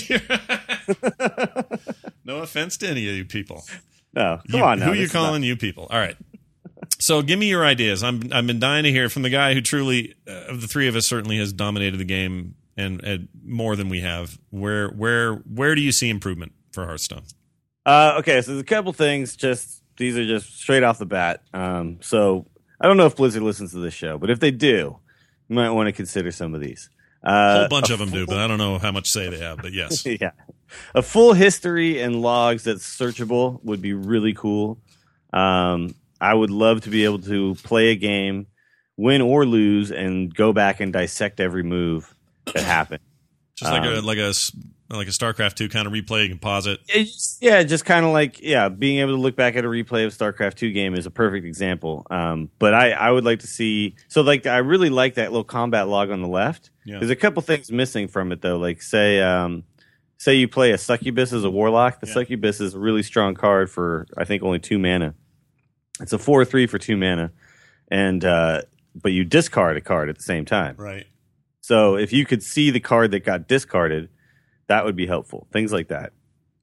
no offense to any of you people. No, come You- on now. Who this you is calling you people? All right. So give me your ideas. I'm I've been dying to hear from the guy who truly, uh, of the three of us, certainly has dominated the game and, and more than we have. Where where where do you see improvement for Hearthstone? Uh, okay, so there's a couple things. Just these are just straight off the bat. Um, so I don't know if Blizzard listens to this show, but if they do, you might want to consider some of these. A Uh, whole bunch a of them do, but I don't know how much say they have. But yes, yeah, a full history and logs that's searchable would be really cool. Um, I would love to be able to play a game, win or lose, and go back and dissect every move that happened. just like a Um, like a s- like a StarCraft two kind of replay. You can pause it. It's, yeah, just kind of like, yeah, being able to look back at a replay of StarCraft two game is a perfect example. Um, but I, I would like to see, so like, I really like that little combat log on the left. Yeah. There's a couple things missing from it though. Like say, um, say you play a Succubus as a Warlock. The Yeah. Succubus is a really strong card for, I think, only two mana. It's a four three for two mana. And, uh, but you discard a card at the same time. Right. So if you could see the card that got discarded, that would be helpful. Things like that.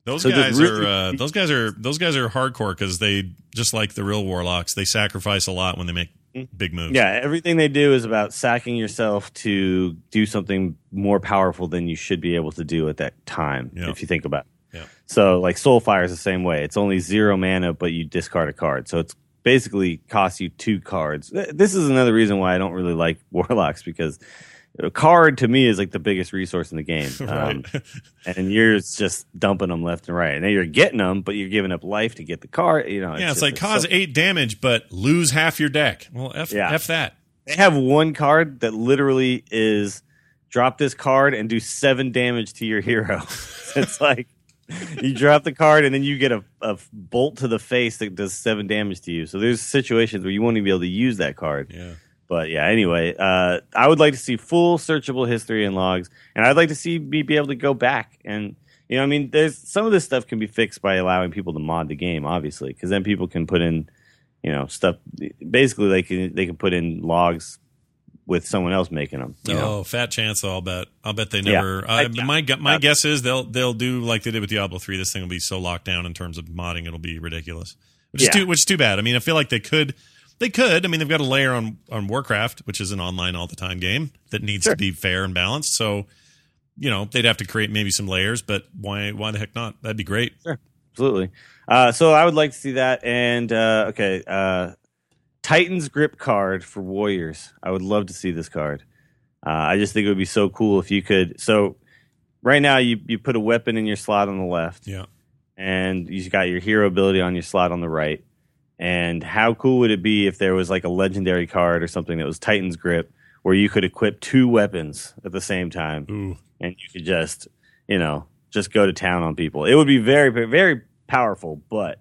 Those So guys just really- are uh, those guys are those guys are hardcore because they just like the real warlocks. They sacrifice a lot when they make big moves. Yeah, everything they do is about sacking yourself to do something more powerful than you should be able to do at that time, Yeah. if you think about it. Yeah. So, like, Soulfire is the same way. It's only zero mana, but you discard a card. So it's basically costs you two cards. Th- This is another reason why I don't really like Warlocks, because a card to me is like the biggest resource in the game. Um, Right. and you're just dumping them left and right. And then you're getting them, but you're giving up life to get the card. You know, yeah, it's just- like cause so- eight damage, but lose half your deck. Well, f Yeah. f that. They have one card that literally is drop this card and do seven damage to your hero. It's like you drop the card and then you get a, a bolt to the face that does seven damage to you. So there's situations where you won't even be able to use that card. Yeah. But yeah, anyway, uh, I would like to see full searchable history and logs, and I'd like to see me be able to go back and, you know, I mean, there's some of this stuff can be fixed by allowing people to mod the game, obviously, because then people can put in, you know, stuff. Basically, they can they can put in logs with someone else making them. You know? Oh, fat chance! I'll bet. I'll bet they Yeah. never. I- Uh, my gu- my yeah. guess is they'll they'll do like they did with Diablo three. This thing will be so locked down in terms of modding, it'll be ridiculous. Which is Yeah. too which is too bad. I mean, I feel like they could they could. I mean, they've got a layer on on Warcraft, which is an online all the time game that needs Sure. to be fair and balanced. So, you know, they'd have to create maybe some layers, but why why the heck not? That'd be great. Sure, absolutely. Uh, so I would like to see that. And uh, okay, uh, Titan's Grip card for Warriors. I would love to see this card. Uh, I just think it would be so cool if you could. So right now, you you put a weapon in your slot on the left, Yeah. and you got your hero ability on your slot on the right. And how cool would it be if there was like a legendary card or something that was Titan's Grip, where you could equip two weapons at the same time, Ooh. and you could just, you know, just go to town on people. It would be very, very, very powerful, but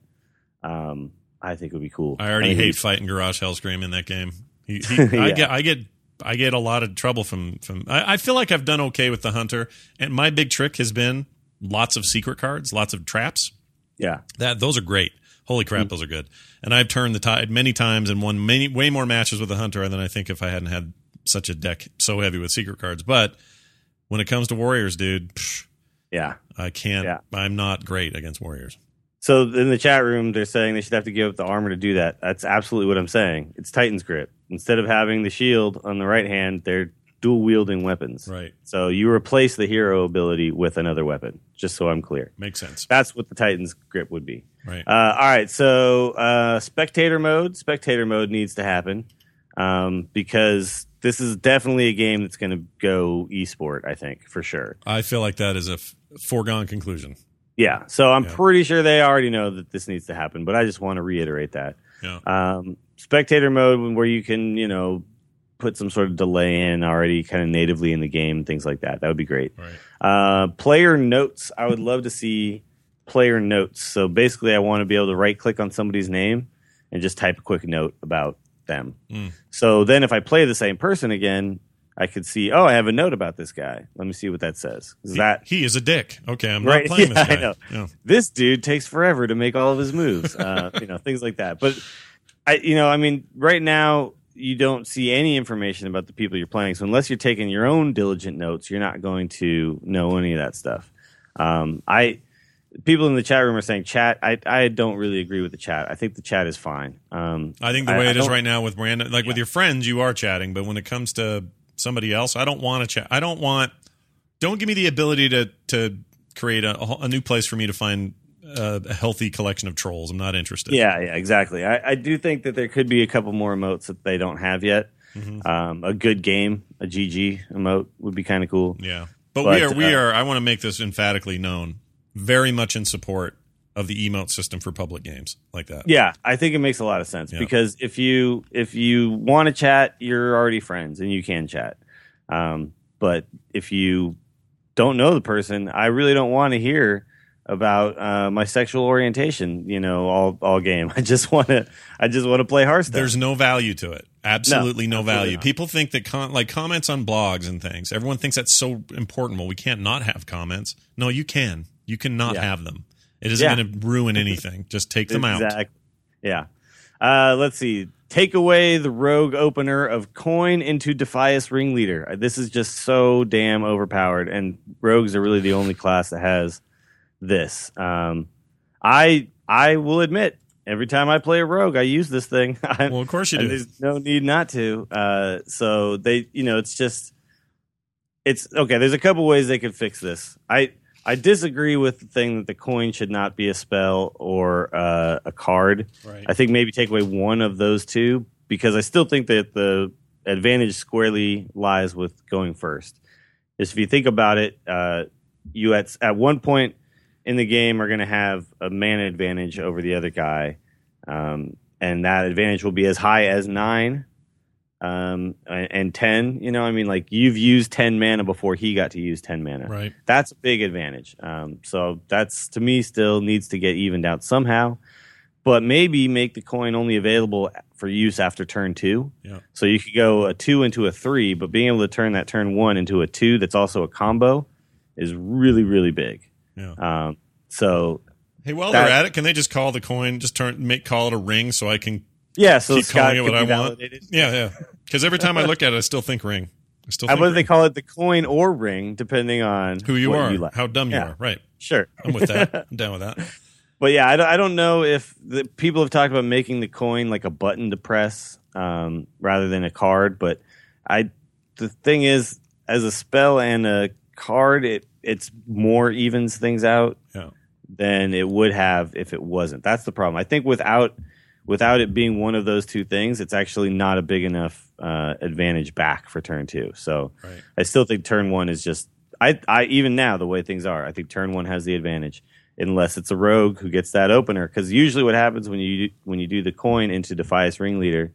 um, I think it would be cool. I already think it hate would fighting Garage Hellscream in that game. He, he, I Yeah. get, I get, I get a lot of trouble from from. I, I feel like I've done okay with the Hunter, and my big trick has been lots of secret cards, lots of traps. be- yeah, That those are great. Holy crap, Mm. those are good. And I've turned the tide many times and won many way more matches with the Hunter than I think if I hadn't had such a deck so heavy with secret cards. But when it comes to Warriors, dude, psh, yeah. I can't. Yeah. I'm not great against Warriors. So in the chat room, they're saying they should have to give up the armor to do that. That's absolutely what I'm saying. It's Titan's Grip. Instead of having the shield on the right hand, they're dual wielding weapons. Right. So you replace the hero ability with another weapon, just so I'm clear. Makes sense. That's what the Titan's Grip would be. Right. Uh, all right, so uh, spectator mode. Spectator mode needs to happen um, because this is definitely a game that's going to go esport, I think, for sure. I feel like that is a f- foregone conclusion. Yeah, so I'm Yeah. pretty sure they already know that this needs to happen, but I just want to reiterate that. Yeah. Um, spectator mode, where you can, you know, put some sort of delay in already kind of natively in the game, things like that. That would be great. Right. Uh, player notes. I would love to see player notes. So basically, I want to be able to right click on somebody's name and just type a quick note about them. Mm. So then if I play the same person again, I could see, oh, I have a note about this guy. Let me see what that says. Is that He is a dick. Okay, I'm Right. not playing Yeah, this guy. I know. Yeah. this dude takes forever to make all of his moves? Uh, you know, things like that. But I, you know, I mean, right now you don't see any information about the people you're playing. So unless you're taking your own diligent notes, you're not going to know any of that stuff. Um, I people in the chat room are saying chat. I I don't really agree with the chat. I think the chat is fine. Um, I think the I- way I it is don't- right now with random, like with your friends, you are chatting, but when it comes to somebody else, I don't want to chat. I don't want. Don't give me the ability to to create a, a new place for me to find uh, a healthy collection of trolls. I'm not interested. Yeah, yeah, exactly. I, I do think that there could be a couple more emotes that they don't have yet. Mm-hmm. Um, a good game, a G G emote would be kind of cool. Yeah. But, But, we are we uh, are. I want to make this emphatically known. Very much in support of the emote system for public games like that. Yeah, I think it makes a lot of sense Yeah. because if you if you want to chat, you're already friends and you can chat. Um, but if you don't know the person, I really don't want to hear about uh, my sexual orientation. You know, all all game. I just want to I just want to play Hearthstone. There's no value to it. Absolutely no, No, absolutely value. not. People think that con- like comments on blogs and things. Everyone thinks that's so important. Well, we can't not have comments. No, you can. You cannot Yeah. have them. It isn't Yeah. going to ruin anything. Just take them out. Exactly. Yeah. Uh, let's see. Take away the rogue opener of coin into Defias Ringleader. Uh, This is just so damn overpowered, and rogues are really the only class that has this. Um, I I will admit, every time I play a rogue, I use this thing. Well, of course you do. There's no need not to. Uh, so they, you know, it's just, it's okay. There's a couple ways they could fix this. I I disagree with the thing that the coin should not be a spell or uh, a card. Right. I think maybe take away one of those two, because I still think that the advantage squarely lies with going first. Just if you think about it, uh, you at at one point in the game are going to have a mana advantage over the other guy, um, and that advantage will be as high as nine um, and ten. You know, I mean, like you've used ten mana before he got to use ten mana. Right. That's a big advantage. Um, so that's, to me, still needs to get evened out somehow. But maybe make the coin only available for use after turn two. Yeah. So you could go a two into a three, but being able to turn that turn one into a two that's also a combo is really, really big. Yeah. Um, so Hey, while that- they're at it, can they just call the coin, just turn, make call it a ring so I can yeah, so keep Scott calling it what could I be want? validated. Yeah, yeah. Because every time I look at it, I still think ring. I still How think about ring. they call it the coin or ring, depending on Who you what are, you like. how dumb you Yeah. are. Right. Sure. I'm with that. I'm down with that. But yeah, I don't, I don't know if the people have talked about making the coin like a button to press um, rather than a card. But I, the thing is, as a spell and a card, it it's more evens things out Yeah. than it would have if it wasn't. That's the problem. I think without without it being one of those two things, it's actually not a big enough uh, advantage back for turn two. So Right. I still think turn one is just I I even now the way things are, I think turn one has the advantage. Unless it's a rogue who gets that opener, because usually what happens when you when you do the coin into Defias Ringleader,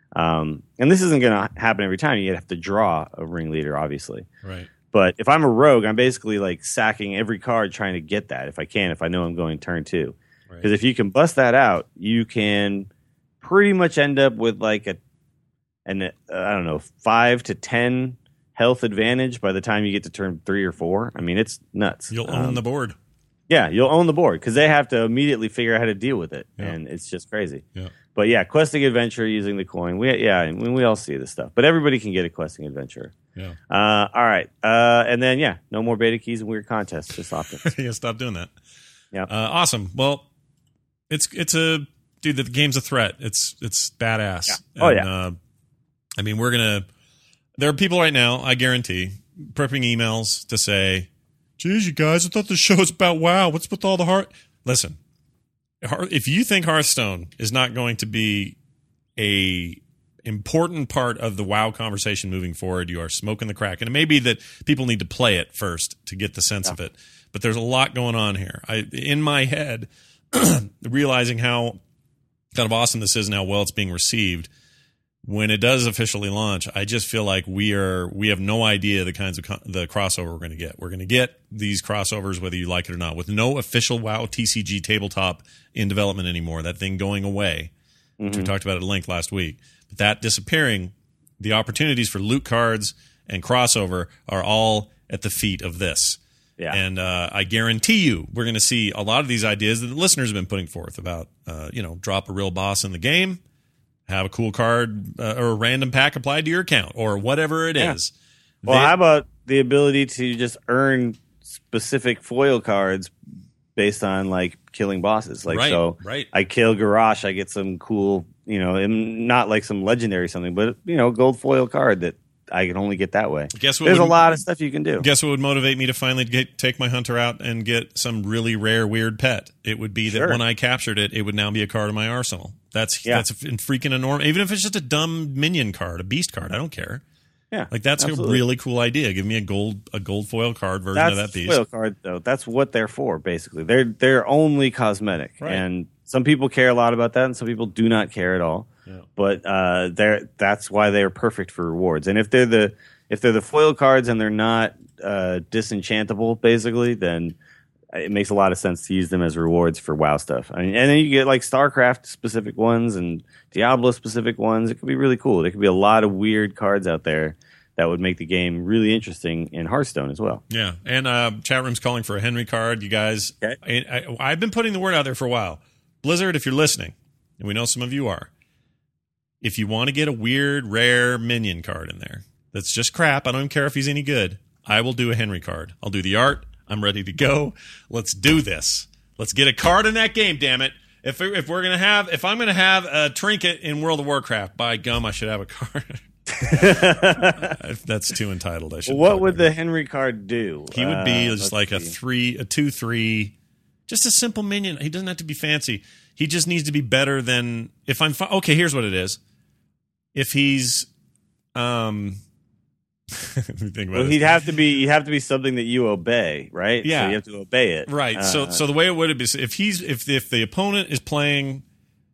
um, and this isn't going to happen every time. You have to draw a Ringleader, obviously. Right. But if I'm a rogue, I'm basically like sacking every card trying to get that if I can, if I know I'm going turn two. Because Right. if you can bust that out, you can pretty much end up with like a an uh, I don't know five to ten health advantage by the time you get to turn three or four. I mean, it's nuts. You'll Um, own the board. Yeah, you'll own the board because they have to immediately figure out how to deal with it, Yeah. and it's just crazy. Yeah. But yeah, questing adventure using the coin. We yeah, I mean, we all see this stuff, but everybody can get a questing adventure. Yeah. Uh, all right, uh, and then yeah, no more beta keys and weird contests. Just optics. Yeah, stop doing that. Yeah. Uh, awesome. Well, it's it's a dude. The game's a threat. It's it's badass. Yeah. Oh, And, yeah. Uh, I mean, we're gonna. There are people right now, I guarantee, prepping emails to say, "Geez, you guys, I thought the show was about WoW. What's with all the heart?" Listen, Hear- if you think Hearthstone is not going to be a important part of the WoW conversation moving forward, you are smoking the crack. And it may be that people need to play it first to get the sense of it. But there's a lot going on here. I in my head, realizing how kind of awesome this is and how well it's being received. When it does officially launch, I just feel like we are we have no idea the kinds of co- the crossover we're going to get. We're going to get these crossovers whether you like it or not, with no official WoW T C G tabletop in development anymore. That thing going away, which we talked about at length last week. But that disappearing, the opportunities for loot cards and crossover are all at the feet of this. Yeah. And uh, I guarantee you, we're going to see a lot of these ideas that the listeners have been putting forth about, uh, you know, drop a real boss in the game, have a cool card uh, or a random pack applied to your account, or whatever it Yeah. is. Well, They- how about the ability to just earn specific foil cards based on like killing bosses? Like, Right, so right. I kill Garrosh, I get some cool, you know, and not like some legendary something, but you know, gold foil card that I can only get that way. Guess what There's would- a lot of stuff you can do. Guess what would motivate me to finally get, take my hunter out and get some really rare, weird pet? It would be that Sure. when I captured it, it would now be a card in my arsenal. That's Yeah. that's a freaking enormous. Even if it's just a dumb minion card, a beast card, I don't care. Yeah, Like that's absolutely. a really cool idea. Give me a gold a gold foil card version That's of that beast. foil card though. That's what they're for, basically. They're they're only cosmetic, Right. and some people care a lot about that, and some people do not care at all. Yeah. But uh, they're that's why they're perfect for rewards. And if they're the if they're the foil cards and they're not uh, disenchantable, basically, then it makes a lot of sense to use them as rewards for WoW stuff. I mean, and then you get like StarCraft specific ones and Diablo specific ones. It could be really cool. There could be a lot of weird cards out there that would make the game really interesting in Hearthstone as well. Yeah, and uh, chat room's calling for a Henry card. You guys, Okay. I, I, I've been putting the word out there for a while. Blizzard, if you're listening, and we know some of you are, if you want to get a weird, rare minion card in there that's just crap, I don't even care if he's any good, I will do a Henry card. I'll do the art. I'm ready to go. Let's do this. Let's get a card in that game, damn it. If if we're gonna have if I'm gonna have a trinket in World of Warcraft, by gum, I should have a card. If that's too entitled, I should. What would the Henry card do? He would be uh, just like see. a three, a two, three, just a simple minion. He doesn't have to be fancy. He just needs to be better than if I'm. Fi- okay, here's what it is. If he's, um, let me think about Well, this. he'd have to be. He'd have to be something that you obey, right? Yeah. so you have to obey it, Right. Uh, so so the way it would be if he's if if the opponent is playing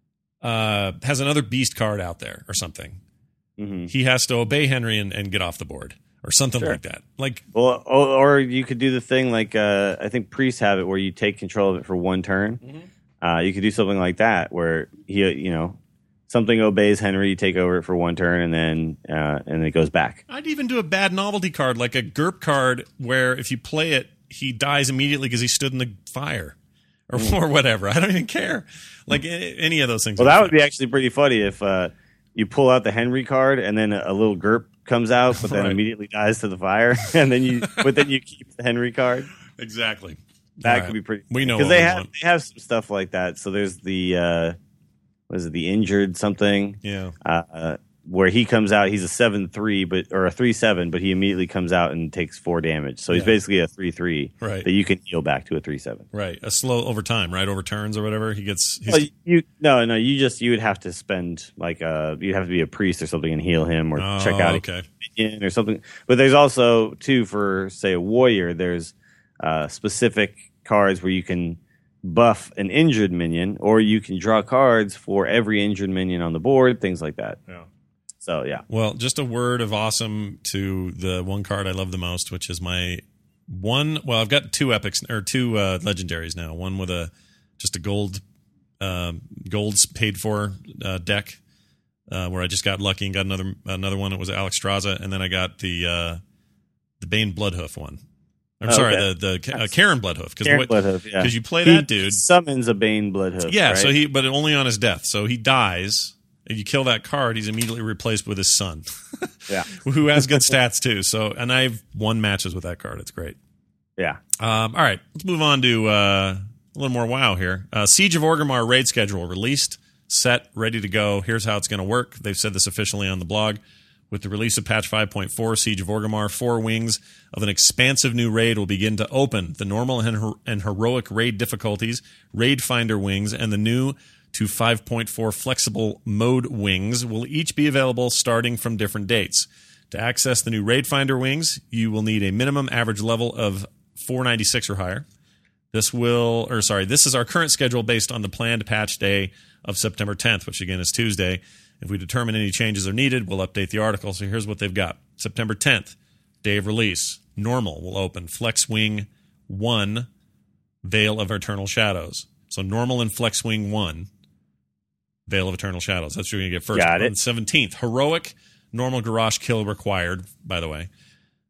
uh has another beast card out there or something, mm-hmm. he has to obey Henry and, and get off the board or something Sure. like that. Like Well, or, or you could do the thing like uh, I think priests have it, where you take control of it for one turn. Mm-hmm. Uh, you could do something like that, where he, you know, something obeys Henry, you take over it for one turn, and then uh, and it goes back. I'd even do a bad novelty card, like a G U R P card, where if you play it, he dies immediately because he stood in the fire, or, Mm. or whatever. I don't even care. Like a- any of those things. Well, are that fine. would be actually pretty funny if uh, you pull out the Henry card and then a, a little G U R P comes out, but then Right. immediately dies to the fire, and then you but then you keep the Henry card. exactly. That All could right. be pretty. We know because what they we have want. they have some stuff like that. So there's the uh, what is it, the injured something? Yeah. Uh, uh, where he comes out, he's a seven three, but or a three seven, but he immediately comes out and takes four damage. So he's Yeah. basically a three three Right. that you can heal back to a three seven. Right. A slow over time, right? Over turns or whatever. He gets. He's, Well, you no no you just you would have to spend like uh you'd have to be a priest or something and heal him or oh, check out okay. a minion or something. But there's also too for say a warrior. There's uh, specific cards where you can buff an injured minion, or you can draw cards for every injured minion on the board, things like that. Yeah. So yeah, Well, just a word of awesome to the one card I love the most, which is my one. Well, I've got two epics or two uh, legendaries now. One with a just a gold, uh, gold's paid for uh, deck, uh, where I just got lucky and got another another one. It was Alex Straza, and then I got the uh, the Bane Bloodhoof one. I'm Oh, sorry, okay. the the uh, Karen Bloodhoof because Karen Bloodhoof, yeah. you play He that dude. summons a Bane Bloodhoof. Yeah, right? so he but only on his death. So he dies. You kill that card, he's immediately replaced with his son. yeah Who has good stats too. So, and I've won matches with that card. It's great. yeah. Um, all right, let's move on to uh, a little more WoW here. Uh, Siege of Orgrimmar raid schedule released, set, ready to go. Here's how it's going to work. They've said this officially on the blog. With the release of patch five point four, Siege of Orgrimmar, four wings of an expansive new raid will begin to open. The normal and, her- and heroic raid difficulties, Raid Finder wings, and the new to five point four flexible mode wings will each be available starting from different dates. To access the new Raid Finder wings, you will need a minimum average level of four ninety-six or higher. This will, or sorry, this is our current schedule based on the planned patch day of September tenth, which again is Tuesday. If we determine any changes are needed, we'll update the article. So here's what they've got. September tenth, day of release. Normal will open. Flex Wing one, Veil of Eternal Shadows. So normal and Flex Wing one, Veil of Eternal Shadows. That's what you're going to get first. Got it. On the seventeenth, Heroic, normal Garrosh kill required, by the way.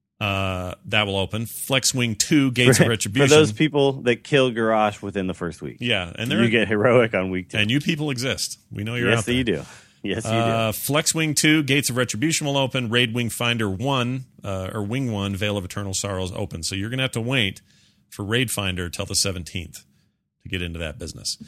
Uh, that will open. Flex Wing two, Gates of Retribution. For those people that kill Garrosh within the first week. Yeah, and they're You get heroic on week two. and you people exist. We know you're yes, out there. you do. Yes, you Uh, Flex Wing two, Gates of Retribution will open. Raid Wing Finder one, uh, or Wing one, Veil of Eternal Sorrows open. So you're going to have to wait for Raid Finder till the seventeenth to get into that business.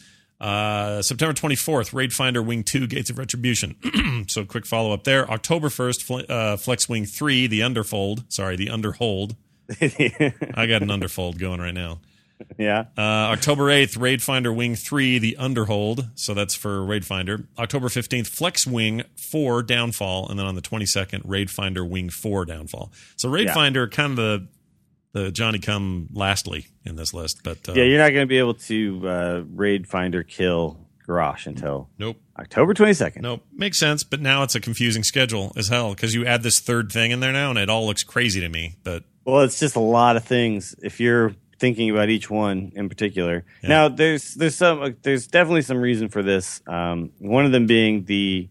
Uh, September twenty-fourth, Raid Finder Wing two, Gates of Retribution. So quick follow up there. October first, Fle- uh, Flex Wing three, the Underfold. Sorry, the Underhold. do. I got an Underfold going right now. yeah. Uh, October eighth, Raid Finder Wing three, the Underhold. So that's for Raid Finder. October fifteenth, Flex Wing four, Downfall. And then on the twenty-second, Raid Finder Wing four, Downfall. So Raid Yeah. Finder, kind of the, the Johnny come lastly in this list. But uh, Yeah, you're not going to be able to uh, raid finder kill Garrosh until nope. October twenty-second. Nope. Makes sense. But now it's a confusing schedule as hell because you add this third thing in there now and it all looks crazy to me. But Well, it's just a lot of things if you're thinking about each one in particular. Yeah. Now, there's there's some there's definitely some reason for this. Um, one of them being the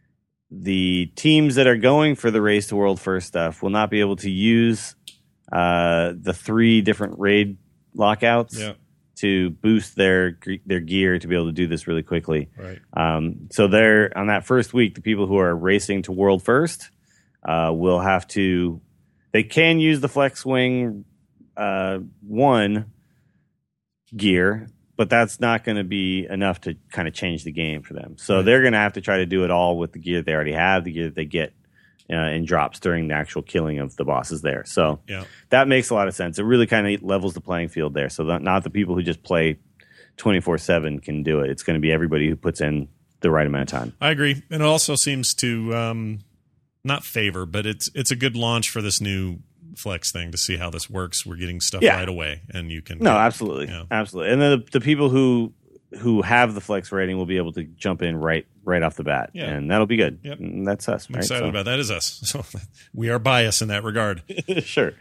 the teams that are going for the Race to World First stuff will not be able to use uh, the three different raid lockouts yeah. to boost their their gear to be able to do this really quickly. Right. Um, so they're on that first week, the people who are racing to World First uh, will have to. They can use the Flex Wing uh, uh, one gear, but that's not going to be enough to kind of change the game for them. So right. they're going to have to try to do it all with the gear they already have, the gear that they get uh, in drops during the actual killing of the bosses there. So yeah. that makes a lot of sense. It really kind of levels the playing field there. So that not the people who just play twenty-four seven can do it. It's going to be everybody who puts in the right amount of time. I agree. And it also seems to um, not favor, but it's it's a good launch for this new Flex thing to see how this works. We're getting stuff yeah. right away, and you can no, get, absolutely, yeah. absolutely. And then the, the people who who have the Flex rating will be able to jump in right right off the bat, yeah. and that'll be good. Yep. And that's us. I'm right? excited so. about that. Is us. So we are biased in that regard. Sure.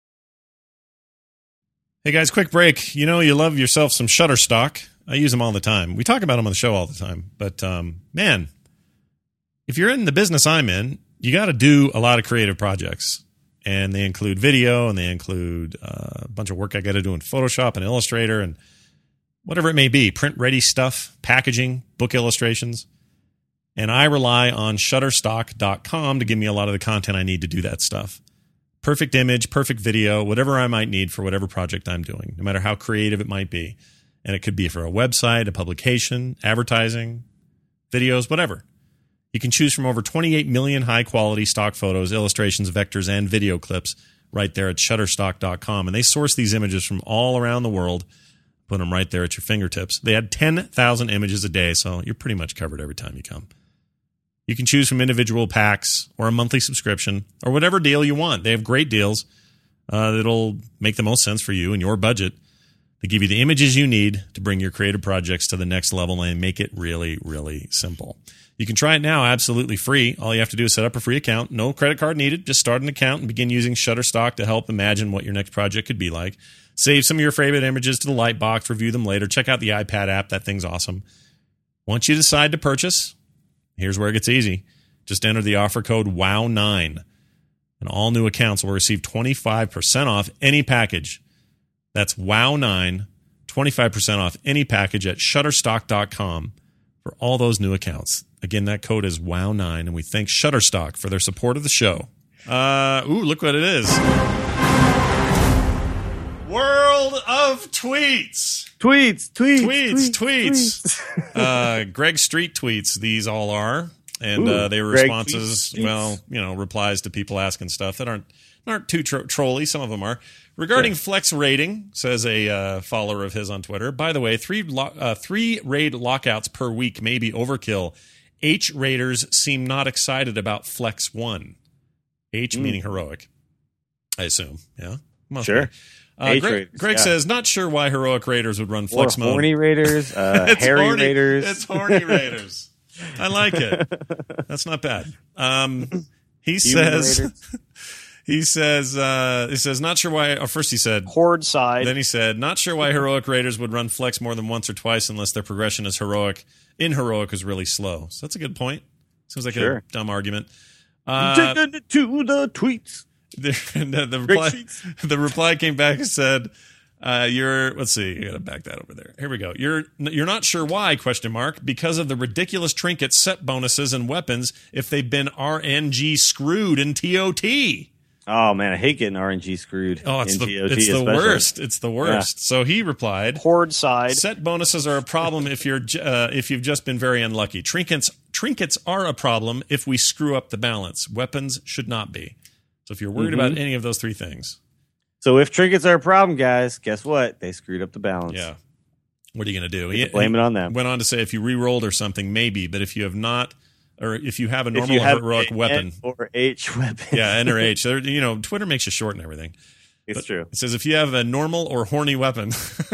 Hey guys, quick break. You know you love yourself some Shutterstock. I use them all the time. We talk about them on the show all the time. But, um, man, if you're in the business I'm in, you got to do a lot of creative projects. And they include video, and they include uh, a bunch of work I got to do in Photoshop and Illustrator and whatever it may be, print-ready stuff, packaging, book illustrations. And I rely on Shutterstock dot com to give me a lot of the content I need to do that stuff. Perfect image, perfect video, whatever I might need for whatever project I'm doing, no matter how creative it might be. And it could be for a website, a publication, advertising, videos, whatever. You can choose from over twenty-eight million high-quality stock photos, illustrations, vectors, and video clips right there at Shutterstock dot com. And they source these images from all around the world, put them right there at your fingertips. They add ten thousand images a day, so you're pretty much covered every time you come. You can choose from individual packs or a monthly subscription or whatever deal you want. They have great deals uh, that'll make the most sense for you and your budget. They give you the images you need to bring your creative projects to the next level and make it really, really simple. You can try it now absolutely free. All you have to do is set up a free account. No credit card needed. Just start an account and begin using Shutterstock to help imagine what your next project could be like. Save some of your favorite images to the Lightbox. Review them later. Check out the iPad app. That thing's awesome. Once you decide to purchase, here's where it gets easy. Just enter the offer code W O W nine, and all new accounts will receive twenty-five percent off any package. That's W O W nine, twenty-five percent off any package at Shutterstock dot com for all those new accounts. Again, that code is W O W nine, and we thank Shutterstock for their support of the show. Uh, ooh, look what it is. World of tweets. Tweets, tweets, Tweets, tweets. tweets. uh, Greg Street tweets, these all are. And Ooh, uh, they were Greg responses, tweets. well, you know, replies to people asking stuff that aren't aren't too tro- trolly. Some of them are. Regarding Sure. Flex rating, says a uh, follower of his on Twitter, by the way, three lo- uh, three raid lockouts per week may be overkill. H raiders seem not excited about Flex one. H Mm. meaning heroic, I assume. Yeah? Must Sure. be. Uh, H Greg, raiders, Greg yeah. says, not sure why heroic raiders would run Or Flex mode. horny raiders, uh, It's hairy horny, raiders. It's horny raiders. I like it. That's not bad. Um, he Human says, raiders. he says, uh, he says, not sure why. Or first he said, Horde side. then he said, not sure why heroic raiders would run Flex more than once or twice unless their progression is heroic. In heroic is really slow. So that's a good point. Seems like Sure. a dumb argument. Uh, Taking it to the tweets. the, the, the Great reply, tweets. the reply came back and said, uh, you're, let's see, I gotta back that over there. Here we go. You're, you're not sure why, question mark, because of the ridiculous trinket set bonuses and weapons if they've been R N G screwed in T O T. Oh man, I hate getting R N G screwed. Oh, it's in the, G O T it's the especially. worst. It's the worst. So he replied, Horde side. set bonuses are a problem if you're, j- uh, if you've just been very unlucky. Trinkets, trinkets are a problem if we screw up the balance. Weapons should not be. So if you're worried Mm-hmm. about any of those three things, So if trinkets are a problem, guys, guess what? They screwed up the balance. yeah. What are you going to do? You can blame it on them. Went on to say if you re-rolled or something, maybe, but if you have not, or if you have a If normal you have heroic an weapon, N or H weapon, yeah, N or H, they're- you know, Twitter makes you short and everything. it's But true. It says if you have a normal or horny weapon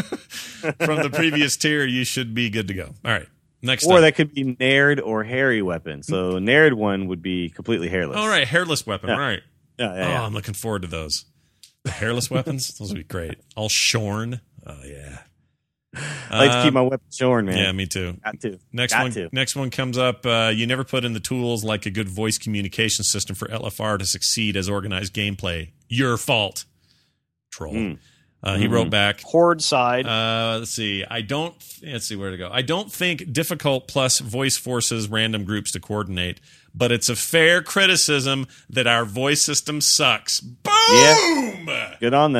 from the previous tier, you should be good to go. All right, next Or up. that could be nared or hairy weapon. So nared one would be completely hairless. All right, hairless weapon, Yeah. right? Yeah, yeah, Oh, yeah. I'm looking forward to those. The hairless weapons, those would be great. All shorn. Oh yeah. I like to keep Um, my weapon shorn, man. Yeah, me too. Got to. Next Got one. to. Next one comes up. Uh, you never put in the tools like a good voice communication system for L F R to succeed as organized gameplay. Your fault, troll. Mm. Uh, he Mhm. wrote back. Horde side. Uh, let's see. I don't. Let's see where to go. I don't think difficult plus voice forces random groups to coordinate, but it's a fair criticism that our voice system sucks. Boom. Good on them.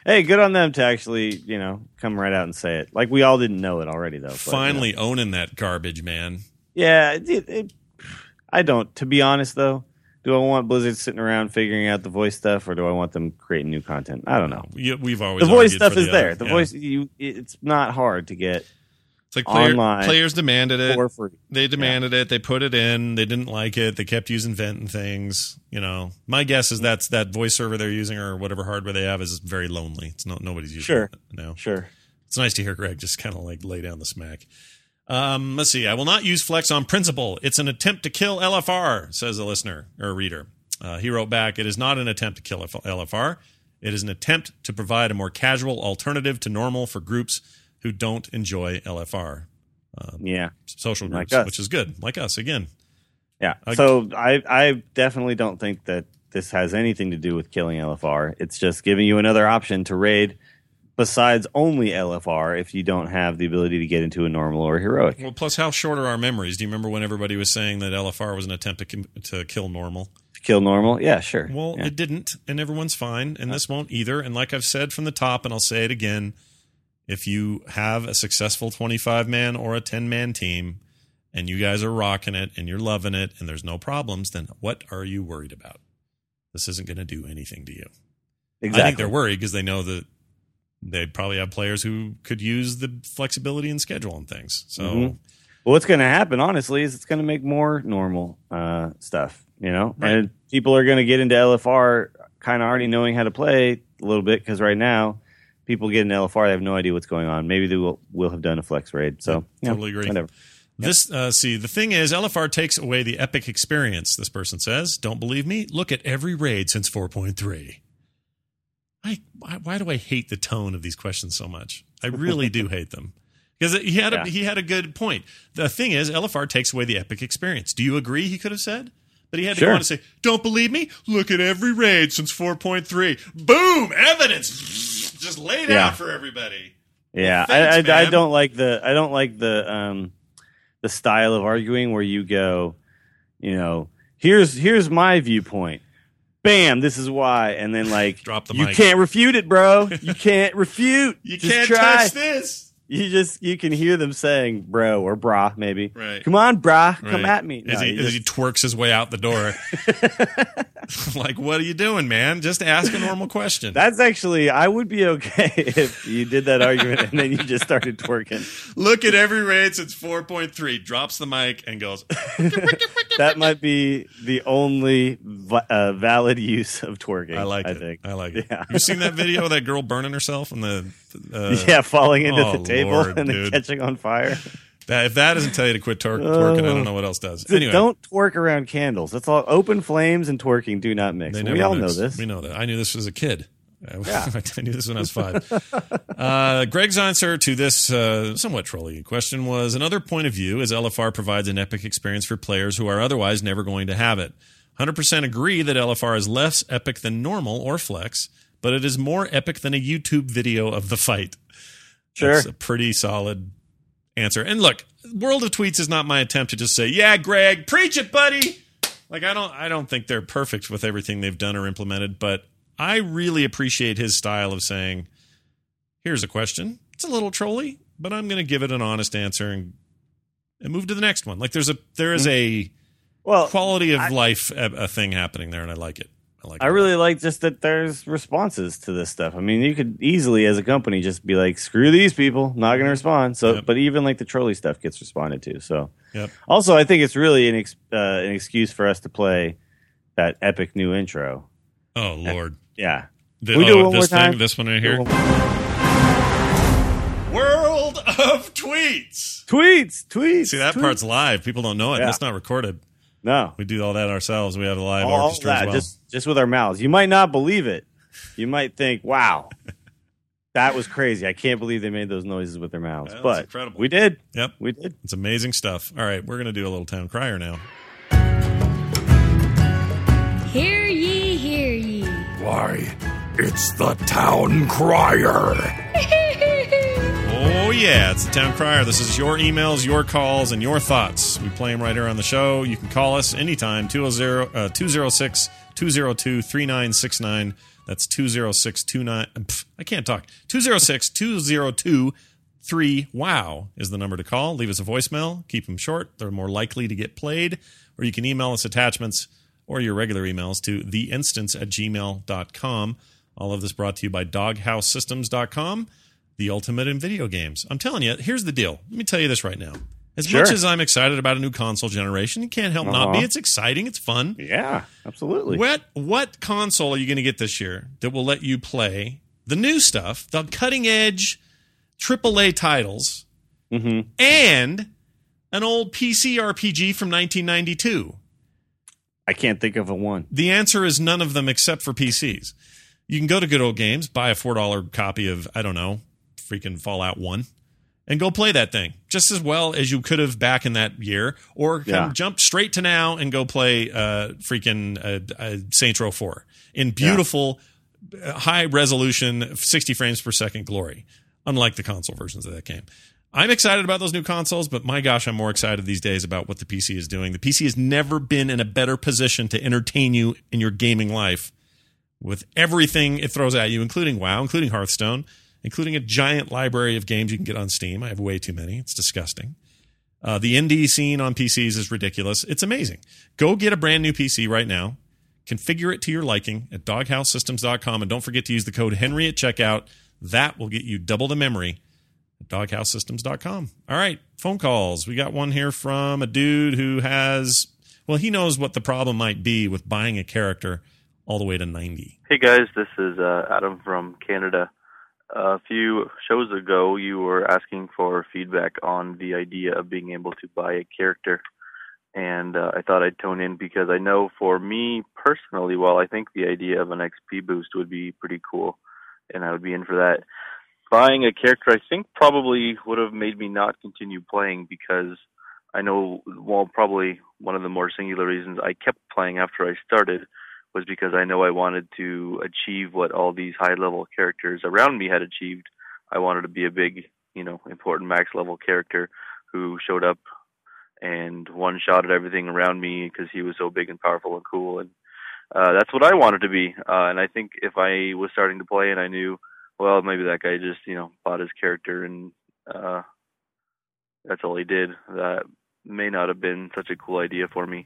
hey, good on them to actually, you know, come right out and say it. Like we all didn't know it already, though. But, Finally you know. owning that garbage, man. Yeah, it, it, I don't. To be honest, though, do I want Blizzard sitting around figuring out the voice stuff, or do I want them creating new content? I don't know. We, we've always The voice argued stuff for is the there. other- The yeah. voice, you, it's not hard to get It's like player, online players demanded it. for free. They demanded it. They put it in. They didn't like it. They kept using vent and things. You know, my guess is that's that voice server they're using or whatever hardware they have is very lonely. It's not nobody's using Sure. it now. Sure. It's nice to hear Greg just kind of like lay down the smack. Um, let's see. I will not use Flex on principle. It's an attempt to kill L F R, says a listener or a reader. Uh, he wrote back, it is not an attempt to kill L F R. It is an attempt to provide a more casual alternative to normal for groups who don't enjoy L F R. Um, Yeah. social Like groups, us. which is good. Like us, again. Yeah. I- So I, I definitely don't think that this has anything to do with killing L F R. It's just giving you another option to raid besides only L F R if you don't have the ability to get into a normal or heroic. Well, plus, how short are our memories? Do you remember when everybody was saying that L F R was an attempt to, com- to kill normal? To kill normal? Yeah, sure. Well, yeah. it didn't, and everyone's fine, and this won't either. And like I've said from the top, and I'll say it again, if you have a successful twenty-five man or a ten man team, and you guys are rocking it, and you're loving it, and there's no problems, then what are you worried about? This isn't going to do anything to you. Exactly. I think they're worried because they know that they probably have players who could use the flexibility in schedule and things. So, Mhm. Well, what's going to happen, honestly, is it's going to make more normal uh, stuff, you know? Right. And people are going to get into L F R kind of already knowing how to play a little bit because right now, people get into L F R, they have no idea what's going on. Maybe they will, will have done a flex raid. So, Yeah, yeah, totally agree. Whatever. This, uh, see, the thing is, L F R takes away the epic experience, this person says. Don't believe me? Look at every raid since four point three. I, why, why do I hate the tone of these questions so much? I really do hate them. Because he had a, Yeah. he had a good point. The thing is, L F R takes away the epic experience. Do you agree, he could have said? But he had to Sure. go on and say, don't believe me? Look at every raid since four point three. Boom! Evidence! Just laid Yeah. out for everybody. Yeah, Well, thanks, I, I, I man. don't like the I don't like the um the style of arguing where you go, you know, here's here's my viewpoint. Bam, this is why, and then like Drop the you mic. can't refute it, bro. You can't refute. You Just can't try. touch this. You just you can hear them saying bro or brah maybe. Right. Come on, brah, come Right. at me. As, No, he, you as just- he twerks his way out the door. Like, what are you doing, man? Just ask a normal question. that's actually I would be okay if you did that argument and then you just started twerking. Look at every raid since four point three, drops the mic, and goes, That might be the only va- uh, valid use of twerking. I like I it. think. I like it. Yeah. You seen that video of that girl burning herself in the. Uh, yeah, falling into oh, the table Lord, and then dude. catching on fire. That, if that doesn't tell you to quit twer- twerking, I don't know what else does. So Anyway, don't twerk around candles. That's all. Open flames and twerking do not mix. they We never all mix. know this. We know that. I knew this as a kid. Yeah. I knew this when I was five. uh, Greg's answer to this uh, somewhat trolly question was another point of view is L F R provides an epic experience for players who are otherwise never going to have it. one hundred percent agree that L F R is less epic than normal or flex, but it is more epic than a YouTube video of the fight. Sure. That's a pretty solid answer. And look, World of Tweets is not my attempt to just say, "Yeah, Greg, preach it, buddy." Like I don't I don't think they're perfect with everything they've done or implemented, but I really appreciate his style of saying, "Here's a question. It's a little trolly, but I'm going to give it an honest answer and, and move to the next one." Like there's a there is a Well, quality of I- life a, a thing happening there, and I like it. I like. I it. really like just that there's responses to this stuff. I mean, you could easily, as a company, just be like, "Screw these people, not going to respond." So, Yep. but even like the trolley stuff gets responded to. So, Yep. also, I think it's really an ex- uh, an excuse for us to play that epic new intro. Oh Lord. Yeah, The, Can we do oh, it one this more time? thing, this one right here. Tweets, World of Tweets. tweets. See, that tweets. part's live. People don't know it. Yeah. That's not recorded. no. We do all that ourselves. We have a live All orchestra that as well. just just with our mouths. You might not believe it. You might think, "Wow, that was crazy. I can't believe they made those noises with their mouths." That was but incredible. we did. Yep. We did. It's amazing stuff. All right, we're going to do a little town crier now. Hear ye, hear ye. Why, it's the town crier. Oh, yeah, it's the Town Crier. This is your emails, your calls, and your thoughts. We play them right here on the show. You can call us anytime, two oh six, two oh two, three nine six nine. That's two oh six two nine. I can't talk. two oh six, two oh two, three wow is the number to call. Leave us a voicemail. Keep them short. They're more likely to get played. Or you can email us attachments or your regular emails to theinstance at gmail dot com. All of this brought to you by doghouse systems dot com, the ultimate in video games. I'm telling you, here's the deal. Let me tell you this right now. As Sure. much as I'm excited about a new console generation, you can't help not be. Uh-huh. It's exciting. It's fun. Yeah, absolutely. What what console are you going to get this year that will let you play the new stuff, the cutting edge triple A titles, Mm-hmm. and an old P C R P G from nineteen ninety-two? I can't think of a one. The answer is none of them except for P Cs. You can go to Good Old Games, buy a four dollar copy of, I don't know, freaking Fallout one, and go play that thing just as well as you could have back in that year, or kind Yeah. of jump straight to now and go play uh, freaking uh, uh, Saints Row four in beautiful, uh, high resolution, sixty frames per second glory, unlike the console versions of that game. I'm excited about those new consoles, but my gosh, I'm more excited these days about what the P C is doing. The P C has never been in a better position to entertain you in your gaming life with everything it throws at you, including WoW, including Hearthstone, including a giant library of games you can get on Steam. I have way too many. It's disgusting. Uh, the indie scene on P Cs is ridiculous. It's amazing. Go get a brand new P C right now. Configure it to your liking at doghouse systems dot com, and don't forget to use the code Henry at checkout. That will get you double the memory at doghouse systems dot com. All right, phone calls. We got one here from a dude who has, well, he knows what the problem might be with buying a character all the way to ninety. Hey guys, this is uh, Adam from Canada. A few shows ago, you were asking for feedback on the idea of being able to buy a character, and uh, I thought I'd tone in because I know for me personally, while I think the idea of an X P boost would be pretty cool, and I would be in for that, buying a character I think probably would have made me not continue playing because I know, well, probably one of the more singular reasons I kept playing after I started was because I know I wanted to achieve what all these high-level characters around me had achieved. I wanted to be a big, you know, important max-level character who showed up and one-shotted everything around me because he was so big and powerful and cool. And uh, that's what I wanted to be. Uh, and I think if I was starting to play and I knew, well, maybe that guy just, you know, bought his character and uh, that's all he did, that may not have been such a cool idea for me.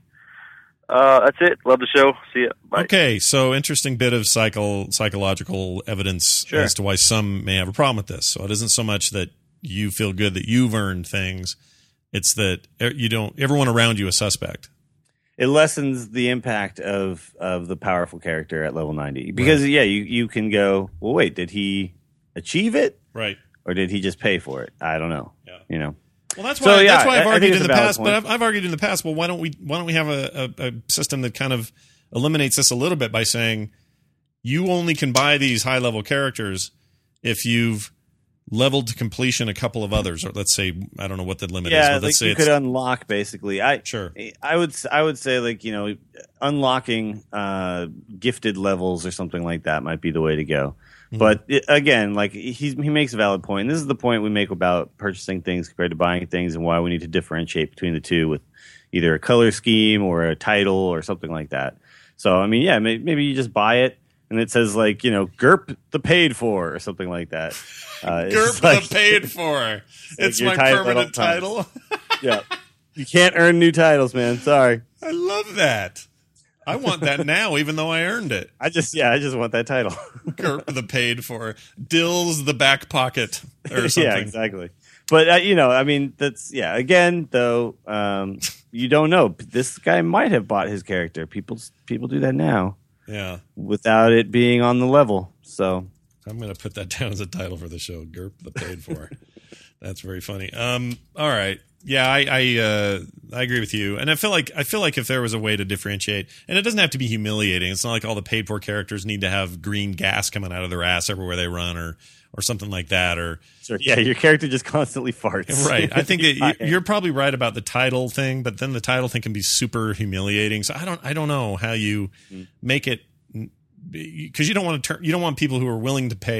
Uh, that's it. Love the show. See ya. Bye. Okay, so interesting bit of psycho, psychological evidence Sure. as to why some may have a problem with this. So it isn't so much that you feel good that you've earned things. It's that you don't, everyone around you is suspect. It lessens the impact of of the powerful character at level ninety because Right. yeah, you you can go, well, wait, did he achieve it Right. or did he just pay for it? I don't know. Yeah. You know. Well, that's So, why. yeah, that's why I've I- I argued think in it's a the valid past. But point. I've, I've argued in the past. Well, why don't we? Why don't we have a, a, a system that kind of eliminates this a little bit by saying you only can buy these high level characters if you've leveled to completion a couple of others, or let's say I don't know what the limit is, Yeah, but like let's say you it's could unlock basically. I sure. I would I would say like you know unlocking uh, gifted levels or something like that might be the way to go. Mm-hmm. But it, again, like he's, he makes a valid point. And this is the point we make about purchasing things compared to buying things, and why we need to differentiate between the two with either a color scheme or a title or something like that. So I mean, yeah, may, maybe you just buy it and it says like you know G U R P the paid for or something like that. Uh, it's G U R P like- the paid for. It's your my title at all permanent times. title. Yeah, you can't earn new titles, man. Sorry. I love that. I want that now, even though I earned it. I just yeah, I just want that title. G U R P the paid for. Dills the back pocket or something. Yeah, exactly. But uh, you know, I mean, that's yeah. Again, though, um, you don't know. This guy might have bought his character. People people do that now Yeah. without it being on the level. So I'm going to put that down as a title for the show. G U R P the paid for. That's very funny. Um, all right. Yeah, I I, uh, I agree with you, and I feel like I feel like if there was a way to differentiate, and it doesn't have to be humiliating. It's not like all the paid for characters need to have green gas coming out of their ass everywhere they run, or or something like that. Or sure, yeah, your character just constantly farts. right. I think that you- you're probably right about the title thing, but then the title thing can be super humiliating. So I don't I don't know how you make it, because you don't want to turn you don't want people who are willing to pay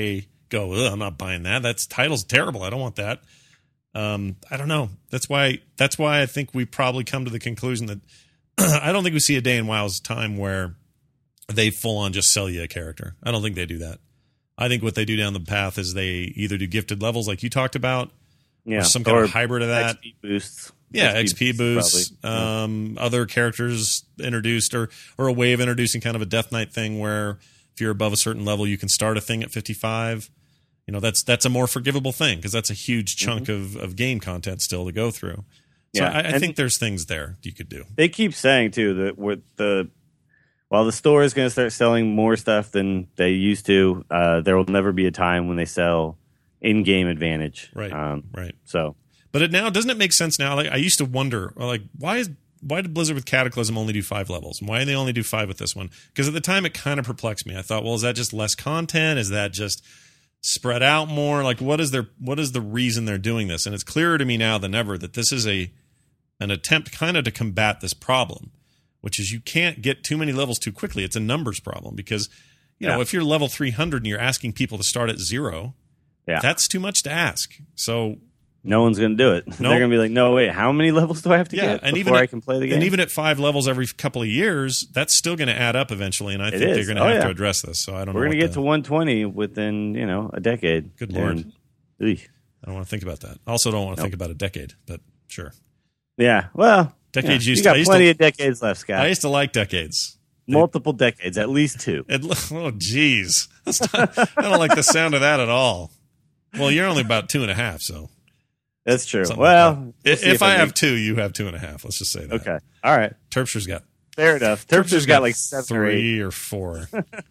go, ugh, I'm not buying that. That's title's terrible. I don't want that. Um, I don't know. That's why. That's why I think we probably come to the conclusion that I don't think we see a day in WoW's time where they full on just sell you a character. I don't think they do that. I think what they do down the path is they either do gifted levels like you talked about, yeah, or some kind or of hybrid of that. X P boosts. Yeah, X P boosts, um, yeah. Other characters introduced, or or a way of introducing kind of a Death Knight thing where if you're above a certain level, you can start a thing at fifty-five. You know, that's that's a more forgivable thing because that's a huge chunk mm-hmm. of, of game content still to go through. So yeah, I, I think there's things there you could do. They keep saying too that with the while the store is going to start selling more stuff than they used to, uh, there will never be a time when they sell in-game advantage. Right. Um, right. So, but it now doesn't it make sense now? Like I used to wonder, like why is why did Blizzard with Cataclysm only do five levels? And why do they only do five with this one? Because at the time it kind of perplexed me. I thought, well, is that just less content? Is that just spread out more? Like what is their what is the reason they're doing this? And it's clearer to me now than ever that this is a an attempt kind of to combat this problem, which is you can't get too many levels too quickly. It's a numbers problem because, you know, yeah. if you're level three hundred and you're asking people to start at zero, yeah. that's too much to ask. So no one's going to do it. Nope. They're going to be like, no, wait, how many levels do I have to yeah, get and before even at, I can play the game? And even at five levels every couple of years, that's still going to add up eventually, and I it think is. they're going to oh, have yeah. to address this. So I don't We're know. We're going to get the, to one twenty within, you know, a decade. Good Lord. And, I don't want to think about that. Also don't want to nope. think about a decade, but sure. Yeah, well, decades yeah, used you got to, plenty to, of decades left, Scott. I used to like decades. Multiple they, decades, at least two. It, oh, jeez. I don't like the sound of that at all. Well, you're only about two and a half, so. That's true. Something well, like we'll if, if I, I have two, you have two and a half. Let's just say that. Okay. All right. Terpster's got. Fair enough. Terpster's, Terpster's got, got like seven three or, or four.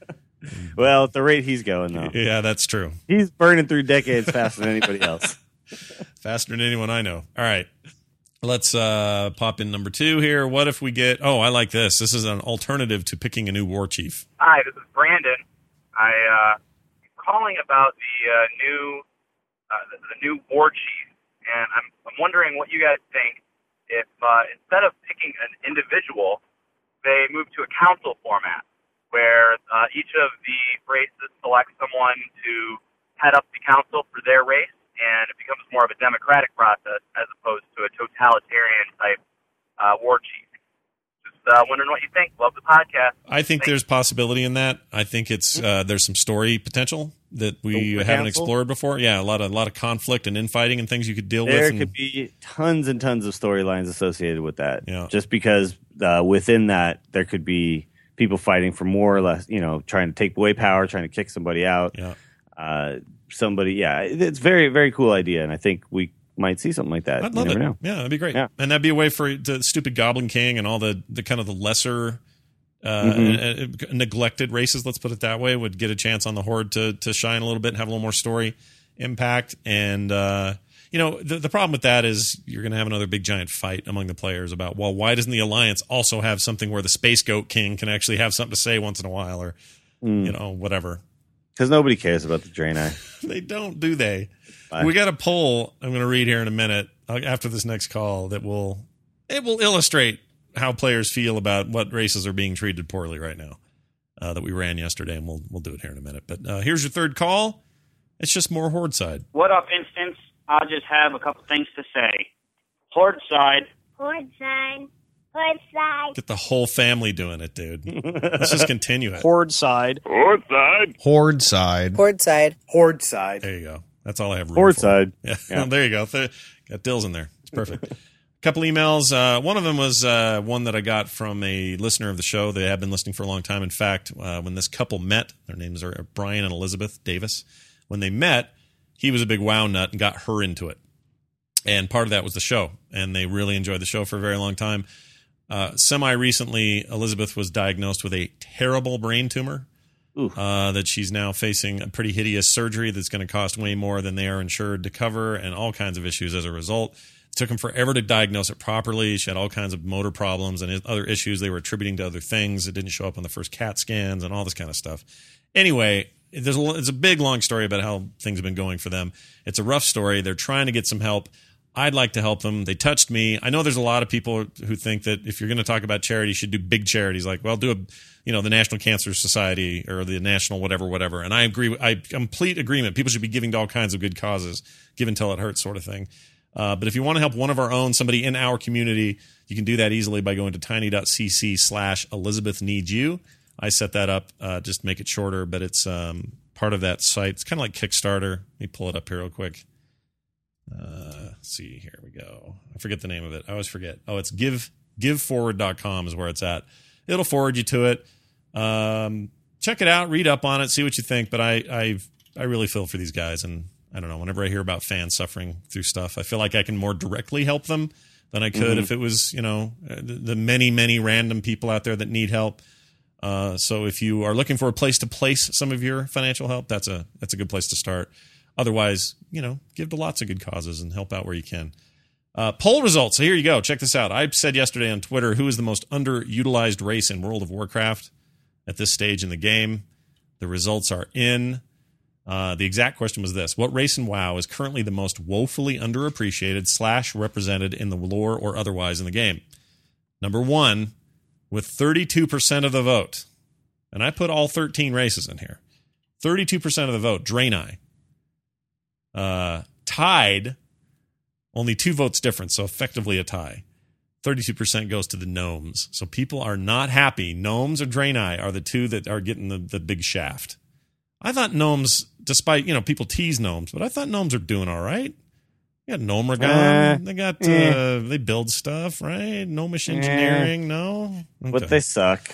Well, at the rate he's going, though. Yeah, that's true. He's burning through decades faster than anybody else. Faster than anyone I know. All right. Let's uh, pop in number two here. What if we get... Oh, I like this. This is an alternative to picking a new war chief. Hi, this is Brandon. I, uh, I'm calling about the uh, new uh, the, the new war chief, and I'm, I'm wondering what you guys think if uh, instead of picking an individual, they move to a council format where uh, each of the races select someone to head up the council for their race, and it becomes more of a democratic process as opposed to a totalitarian type uh, war chief. Just uh, wondering what you think. Love the podcast. I think Thanks. There's possibility in that. I think it's uh, there's some story potential that we the haven't council? explored before. Yeah, a lot of a lot of conflict and infighting and things you could deal there with. There could be tons and tons of storylines associated with that. Yeah. Just because uh, within that there could be people fighting for more or less, you know, trying to take away power, trying to kick somebody out. Yeah. Uh, somebody, yeah, it's very, very cool idea, and I think we might see something like that. I'd love you it. never know. Yeah, that'd be great. Yeah. And that'd be a way for the stupid Goblin King and all the, the kind of the lesser uh, Mhm. uh, neglected races, let's put it that way, would get a chance on the Horde to to shine a little bit and have a little more story impact. And, uh, you know, the, the problem with that is you're going to have another big giant fight among the players about, well, why doesn't the Alliance also have something where the Space Goat King can actually have something to say once in a while or, Mm. you know, whatever. Because nobody cares about the Draenei. They don't, do they? Bye. We got a poll I'm going to read here in a minute uh, after this next call that will it will illustrate how players feel about what races are being treated poorly right now. Uh, that we ran yesterday, and we'll we'll do it here in a minute. But uh, here's your third call. It's just more Horde side. What up, Instance? I just have a couple things to say. Horde side. Horde side. Horde side. Get the whole family doing it, dude. Let's just continue it. Horde side. Horde side. Horde side. Horde side. Horde side. There you go. That's all I have room Horde for. side. Yeah. Yeah. There you go. Th- Got Dills in there. It's perfect. A couple emails. Uh, one of them was uh, one that I got from a listener of the show. They have been listening for a long time. In fact, uh, when this couple met, their names are Brian and Elizabeth Davis. When they met, he was a big WoW nut and got her into it. And part of that was the show. And they really enjoyed the show for a very long time. Uh, semi-recently, Elizabeth was diagnosed with a terrible brain tumor. Uh, that she's now facing a pretty hideous surgery that's going to cost way more than they are insured to cover, and all kinds of issues as a result. It took them forever to diagnose it properly. She had all kinds of motor problems and other issues they were attributing to other things. It didn't show up on the first CAT scans and all this kind of stuff. Anyway, there's a, it's a big, long story about how things have been going for them. It's a rough story. They're trying to get some help. I'd like to help them. They touched me. I know there's a lot of people who think that if you're going to talk about charity, you should do big charities. Like, well, do a, you know, the National Cancer Society or the National whatever, whatever. And I agree. I complete agreement. People should be giving to all kinds of good causes, give until it hurts sort of thing. Uh, but if you want to help one of our own, somebody in our community, you can do that easily by going to tiny.cc slash Elizabeth needs you. I set that up, uh, just make it shorter, but it's um, part of that site. It's kind of like Kickstarter. Let me pull it up here real quick. Uh, let's see, here we go. I forget the name of it. I always forget. Oh, it's give giveforward dot com is where it's at. It'll forward you to it. Um, check it out, read up on it, see what you think. But I, I, I really feel for these guys, and I don't know. Whenever I hear about fans suffering through stuff, I feel like I can more directly help them than I could mm-hmm. if it was, you know, the, the many, many random people out there that need help. Uh, so if you are looking for a place to place some of your financial help, that's a that's a good place to start. Otherwise, you know, give to lots of good causes and help out where you can. Uh, poll results. So here you go. Check this out. I said yesterday on Twitter, who is the most underutilized race in World of Warcraft at this stage in the game? The results are in. Uh, the exact question was this. What race in WoW is currently the most woefully underappreciated slash represented in the lore or otherwise in the game? Number one, with thirty-two percent of the vote. And I put all thirteen races in here. thirty-two percent of the vote, Draenei. Uh, tied, only two votes different, so effectively a tie. thirty-two percent goes to the gnomes. So people are not happy. Gnomes or Draenei are the two that are getting the, the big shaft. I thought gnomes, despite, you know, people tease gnomes, but I thought gnomes are doing all right. They got Gnomeregan. Uh, they got, eh. uh, they build stuff, right? Gnomish engineering, eh. no? Okay. But they suck.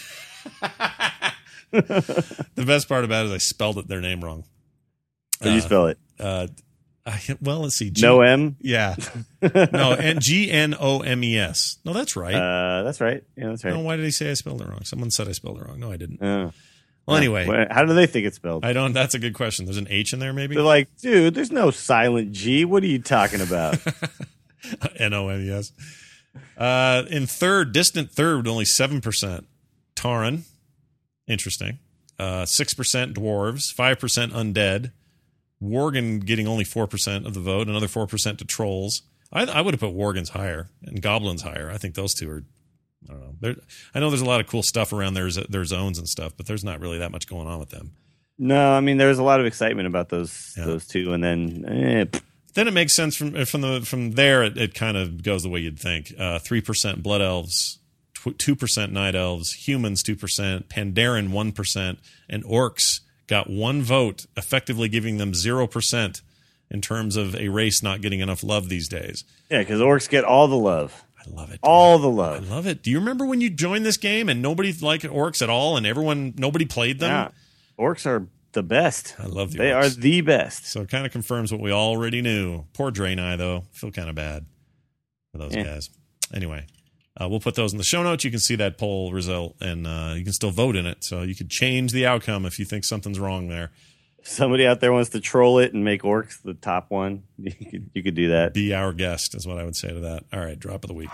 The best part about it is I spelled it, their name wrong. How do you spell it? Uh, I, well, let's see. G- no M? Yeah. No, and G N O M E S. No, that's right. Uh, that's right. Yeah, that's right. No, why did he say I spelled it wrong? Someone said I spelled it wrong. No, I didn't. Uh, well, anyway. How do they think it's spelled? I don't. That's a good question. There's an H in there, maybe? They're like, dude, there's no silent G. What are you talking about? N O M E S. Uh, in third, distant third, with only seven percent. Tauren. Interesting. Uh, six percent dwarves. five percent undead. Worgen getting only four percent of the vote, another four percent to trolls. I, I would have put Worgens higher and goblins higher. I think those two are, I don't know. They're, I know there's a lot of cool stuff around their, their zones and stuff, but there's not really that much going on with them. No, I mean, there's a lot of excitement about those yeah. those two, and then eh, then it makes sense from from the from there. It, it kind of goes the way you'd think. Uh, three percent blood elves, two percent night elves, humans two percent, Pandaren one percent, and orcs got one vote, effectively giving them zero percent in terms of a race not getting enough love these days. Yeah, because orcs get all the love. I love it. Dude. All the love. I love it. Do you remember when you joined this game and nobody liked orcs at all and everyone, nobody played them? Yeah. Orcs are the best. I love the they orcs. They are the best. So it kind of confirms what we already knew. Poor Draenei, though. Feel kind of bad for those yeah. guys. Anyway. Uh, we'll put those in the show notes. You can see that poll result, and uh, you can still vote in it. So you could change the outcome if you think something's wrong there. If somebody out there wants to troll it and make orcs the top one, you could, you could do that. Be our guest is what I would say to that. All right, drop of the week.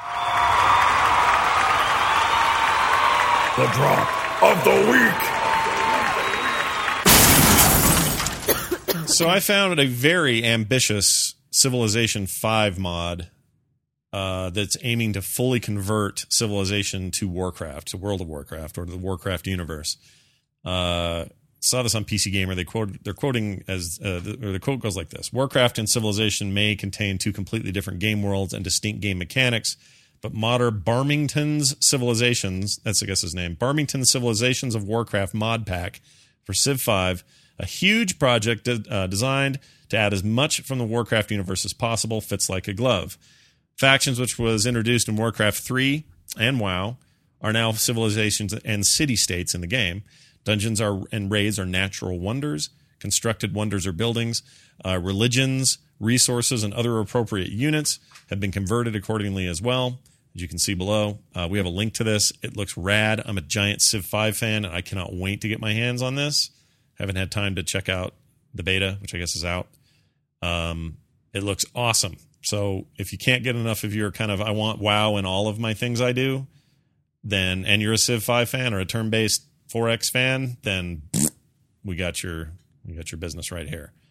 The drop of the week. So I found a very ambitious Civilization five mod Uh, that's aiming to fully convert Civilization to Warcraft, to World of Warcraft, or to the Warcraft universe. Uh, saw this on P C Gamer. They quote, they're quoting as, uh, the, or the quote goes like this: Warcraft and Civilization may contain two completely different game worlds and distinct game mechanics, but modern Barmington's Civilizations, that's I guess his name, Barmington's Civilizations of Warcraft mod pack for Civ five, a huge project uh, designed to add as much from the Warcraft universe as possible, fits like a glove. Factions, which was introduced in Warcraft three and WoW, are now civilizations and city-states in the game. Dungeons are and raids are natural wonders. Constructed wonders are buildings. Uh, religions, resources, and other appropriate units have been converted accordingly as well. As you can see below, uh, we have a link to this. It looks rad. I'm a giant Civ five fan, and I cannot wait to get my hands on this. Haven't had time to check out the beta, which I guess is out. Um, it looks awesome. So if you can't get enough of your kind of, I want WoW in all of my things I do, then, and you're a Civ five fan or a turn-based four X fan, then we got your, we got your business right here.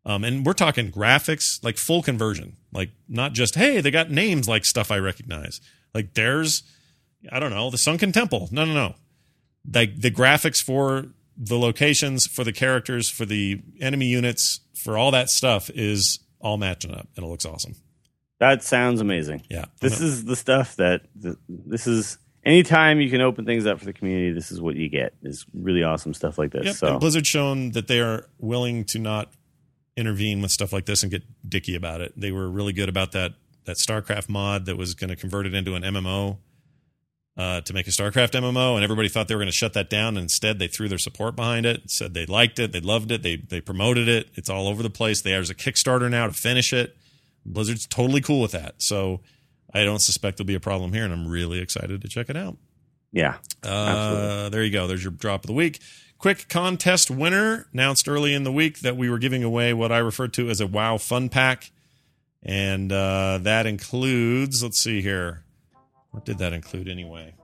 Um, and we're talking graphics, like full conversion, like not just, hey, they got names like stuff I recognize. Like there's, I don't know, the Sunken Temple. No, no, no. Like the graphics for the locations, for the characters, for the enemy units, for all that stuff is all matching up, and it looks awesome. That sounds amazing. Yeah. This gonna, is the stuff that, th- this is, anytime you can open things up for the community, this is what you get, is really awesome stuff like this. Yep. So And Blizzard's shown that they are willing to not intervene with stuff like this and get dicky about it. They were really good about that that StarCraft mod that was going to convert it into an M M O uh, to make a StarCraft M M O, and everybody thought they were going to shut that down. And instead, they threw their support behind it, said they liked it, they loved it, they they promoted it. It's all over the place. There's a Kickstarter now to finish it. Blizzard's totally cool with that. So I don't suspect there'll be a problem here, and I'm really excited to check it out. Yeah. Uh, there you go. There's your drop of the week. Quick contest winner announced early in the week that we were giving away what I refer to as a WoW Fun Pack. And uh, that includes, let's see here. What did that include anyway?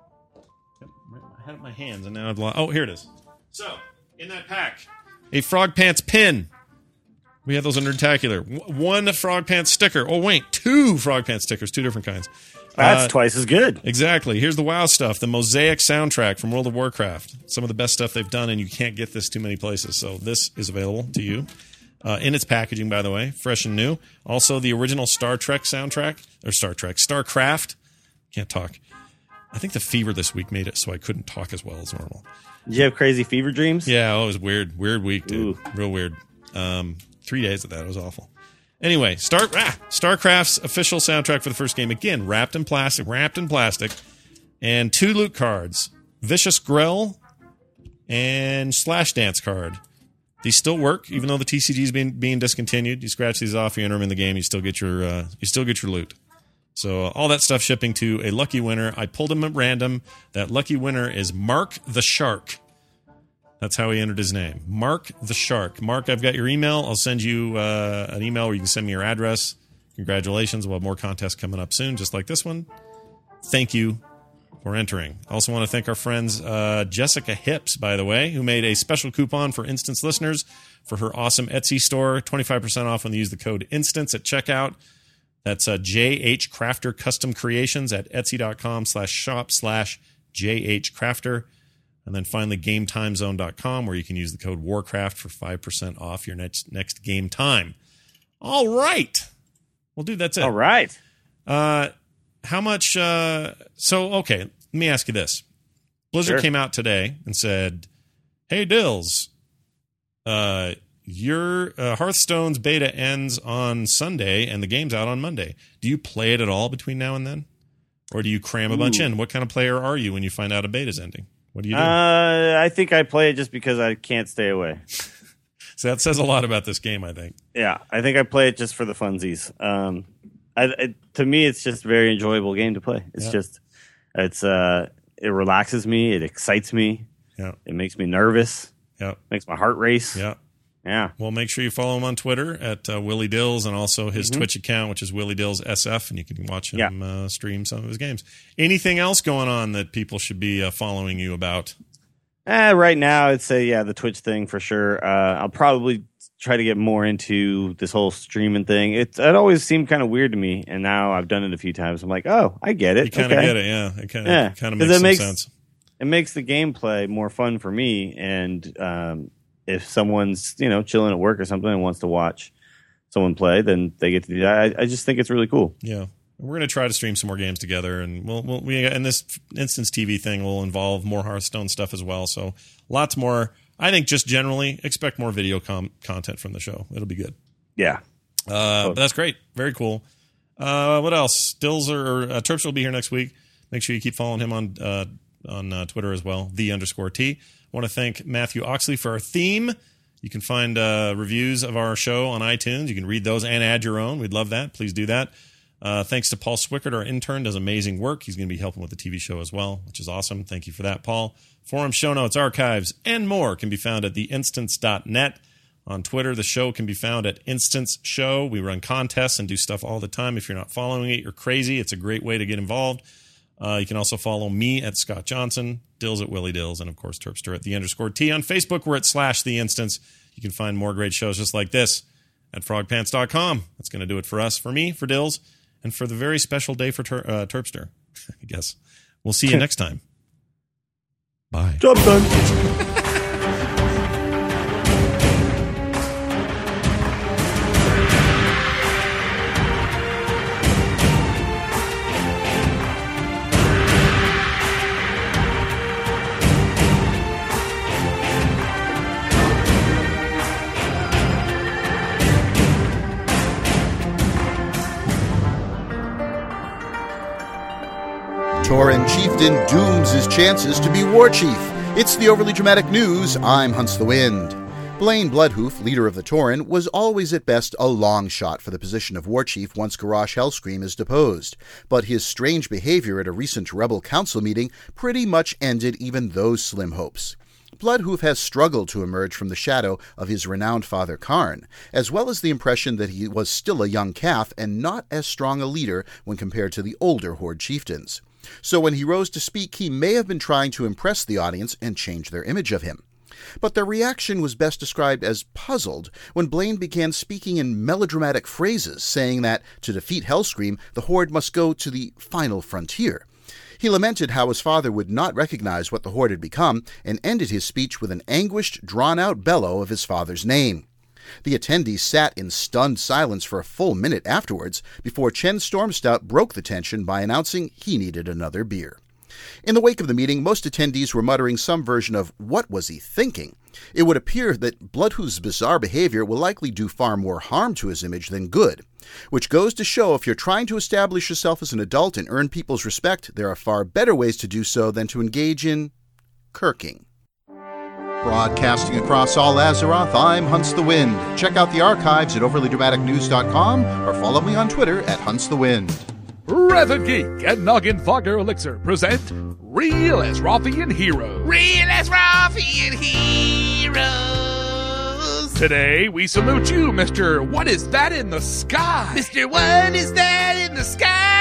I had it in my hands and now I've lost. Oh, here it is. So, in that pack, a Frog Pants pin. We have those in Nerdtacular. One Frog Pants sticker. Oh, wait, two Frog Pants stickers, two different kinds. That's uh, twice as good. Exactly. Here's the WoW stuff. The Mosaic soundtrack from World of Warcraft. Some of the best stuff they've done, and you can't get this too many places. So this is available to you. Uh, in its packaging, by the way. Fresh and new. Also, the original Star Trek soundtrack. Or Star Trek. StarCraft. Can't talk. I think the fever this week made it so I couldn't talk as well as normal. Did you have crazy fever dreams? Yeah, oh, it was weird. Weird week, dude. Ooh. Real weird. Um, three days of that. It was awful. Anyway, Star ah, StarCraft's official soundtrack for the first game. Again, wrapped in plastic, wrapped in plastic. And two loot cards. Vicious Grell and Slash Dance card. These still work, even though the T C G is being, being discontinued. You scratch these off, you enter them in the game, you still get your uh, you still get your loot. So uh, all that stuff shipping to a lucky winner. I pulled him at random. That lucky winner is Mark the Shark. That's how he entered his name. Mark the Shark. Mark, I've got your email. I'll send you uh, an email where you can send me your address. Congratulations. We'll have more contests coming up soon, just like this one. Thank you for entering. I also want to thank our friends uh, Jessica Hips, by the way, who made a special coupon for Instance listeners for her awesome Etsy store. twenty-five percent off when you use the code INSTANCE at checkout. That's uh, J H Crafter Custom Creations at etsy.com slash shop slash JH Crafter. And then finally, game time zone dot com, where you can use the code Warcraft for five percent off your next next game time. All right. Well, dude, that's it. All right. Uh, how much? Uh, so, okay, let me ask you this. Blizzard Sure. came out today and said, hey, Dills, uh, your uh, Hearthstone's beta ends on Sunday and the game's out on Monday. Do you play it at all between now and then? Or do you cram a bunch Ooh. in? What kind of player are you when you find out a beta's ending? What do you do? Uh, I think I play it just because I can't stay away. So that says a lot about this game, I think. Yeah, I think I play it just for the funsies. Um, I, it, to me, it's just a very enjoyable game to play. It's Yeah. just, it's uh, it relaxes me. It excites me. Yeah. It makes me nervous. Yeah. Makes my heart race. Yeah. Yeah. Well, make sure you follow him on Twitter at uh, Willie Dills, and also his Mhm. Twitch account, which is Willie Dills S F, and you can watch him Yeah. uh, stream some of his games. Anything else going on that people should be uh, following you about? Eh, right now, I'd say, yeah, the Twitch thing for sure. Uh, I'll probably try to get more into this whole streaming thing. It, it always seemed kind of weird to me, and now I've done it a few times. I'm like, oh, I get it. You kind of Okay. get it, yeah. It kind of Yeah, kind of 'cause makes it some makes- sense. It makes the gameplay more fun for me, and um, if someone's, you know, chilling at work or something and wants to watch someone play, then they get to do that. I, I just think it's really cool. Yeah. We're going to try to stream some more games together, and we'll, we'll we and this Instance T V thing will involve more Hearthstone stuff as well. So lots more. I think just generally expect more video com- content from the show. It'll be good. Yeah. Uh, but that's great. Very cool. Uh, what else? Dills or uh, Terps will be here next week. Make sure you keep following him on uh, on uh, Twitter as well, the underscore T. I want to thank Matthew Oxley for our theme. You can find uh, reviews of our show on iTunes. You can read those and add your own. We'd love that. Please do that. Uh, thanks to Paul Swickert, our intern, does amazing work. He's going to be helping with the T V show as well, which is awesome. Thank you for that, Paul. Forum show notes, archives, and more can be found at the instance dot net. On Twitter, the show can be found at Instance Show. We run contests and do stuff all the time. If you're not following it, you're crazy. It's a great way to get involved. Uh, you can also follow me at Scott Johnson, Dills at Willie Dills, and of course Terpster at the underscore T. On Facebook, we're at slash the instance. You can find more great shows just like this at frog pants dot com. That's going to do it for us, for me, for Dills, and for the very special day for ter- uh, Terpster, I guess. We'll see you next time. Bye. Job done. Tauren Chieftain dooms his chances to be War Chief. It's the Overly Dramatic News. I'm Hunts the Wind. Blaine Bloodhoof, leader of the Tauren, was always at best a long shot for the position of War Chief once Garrosh Hellscream is deposed, but his strange behavior at a recent Rebel Council meeting pretty much ended even those slim hopes. Bloodhoof has struggled to emerge from the shadow of his renowned father Karn, as well as the impression that he was still a young calf and not as strong a leader when compared to the older Horde chieftains. So when he rose to speak, he may have been trying to impress the audience and change their image of him. But their reaction was best described as puzzled when Blaine began speaking in melodramatic phrases, saying that, to defeat Hellscream, the Horde must go to the final frontier. He lamented how his father would not recognize what the Horde had become, and ended his speech with an anguished, drawn-out bellow of his father's name. The attendees sat in stunned silence for a full minute afterwards before Chen Stormstout broke the tension by announcing he needed another beer. In the wake of the meeting, most attendees were muttering some version of, "What was he thinking?" It would appear that Bloodhoof's bizarre behavior will likely do far more harm to his image than good, which goes to show if you're trying to establish yourself as an adult and earn people's respect, there are far better ways to do so than to engage in kirking. Broadcasting across all Azeroth, I'm Hunts the Wind. Check out the archives at overly dramatic news dot com or follow me on Twitter at Hunts the Wind. Revan Geek and Noggin Fogger Elixir present Real Azerothian Heroes. Real Azerothian Heroes. Today we salute you, Mister What Is That in the Sky? Mister What Is That in the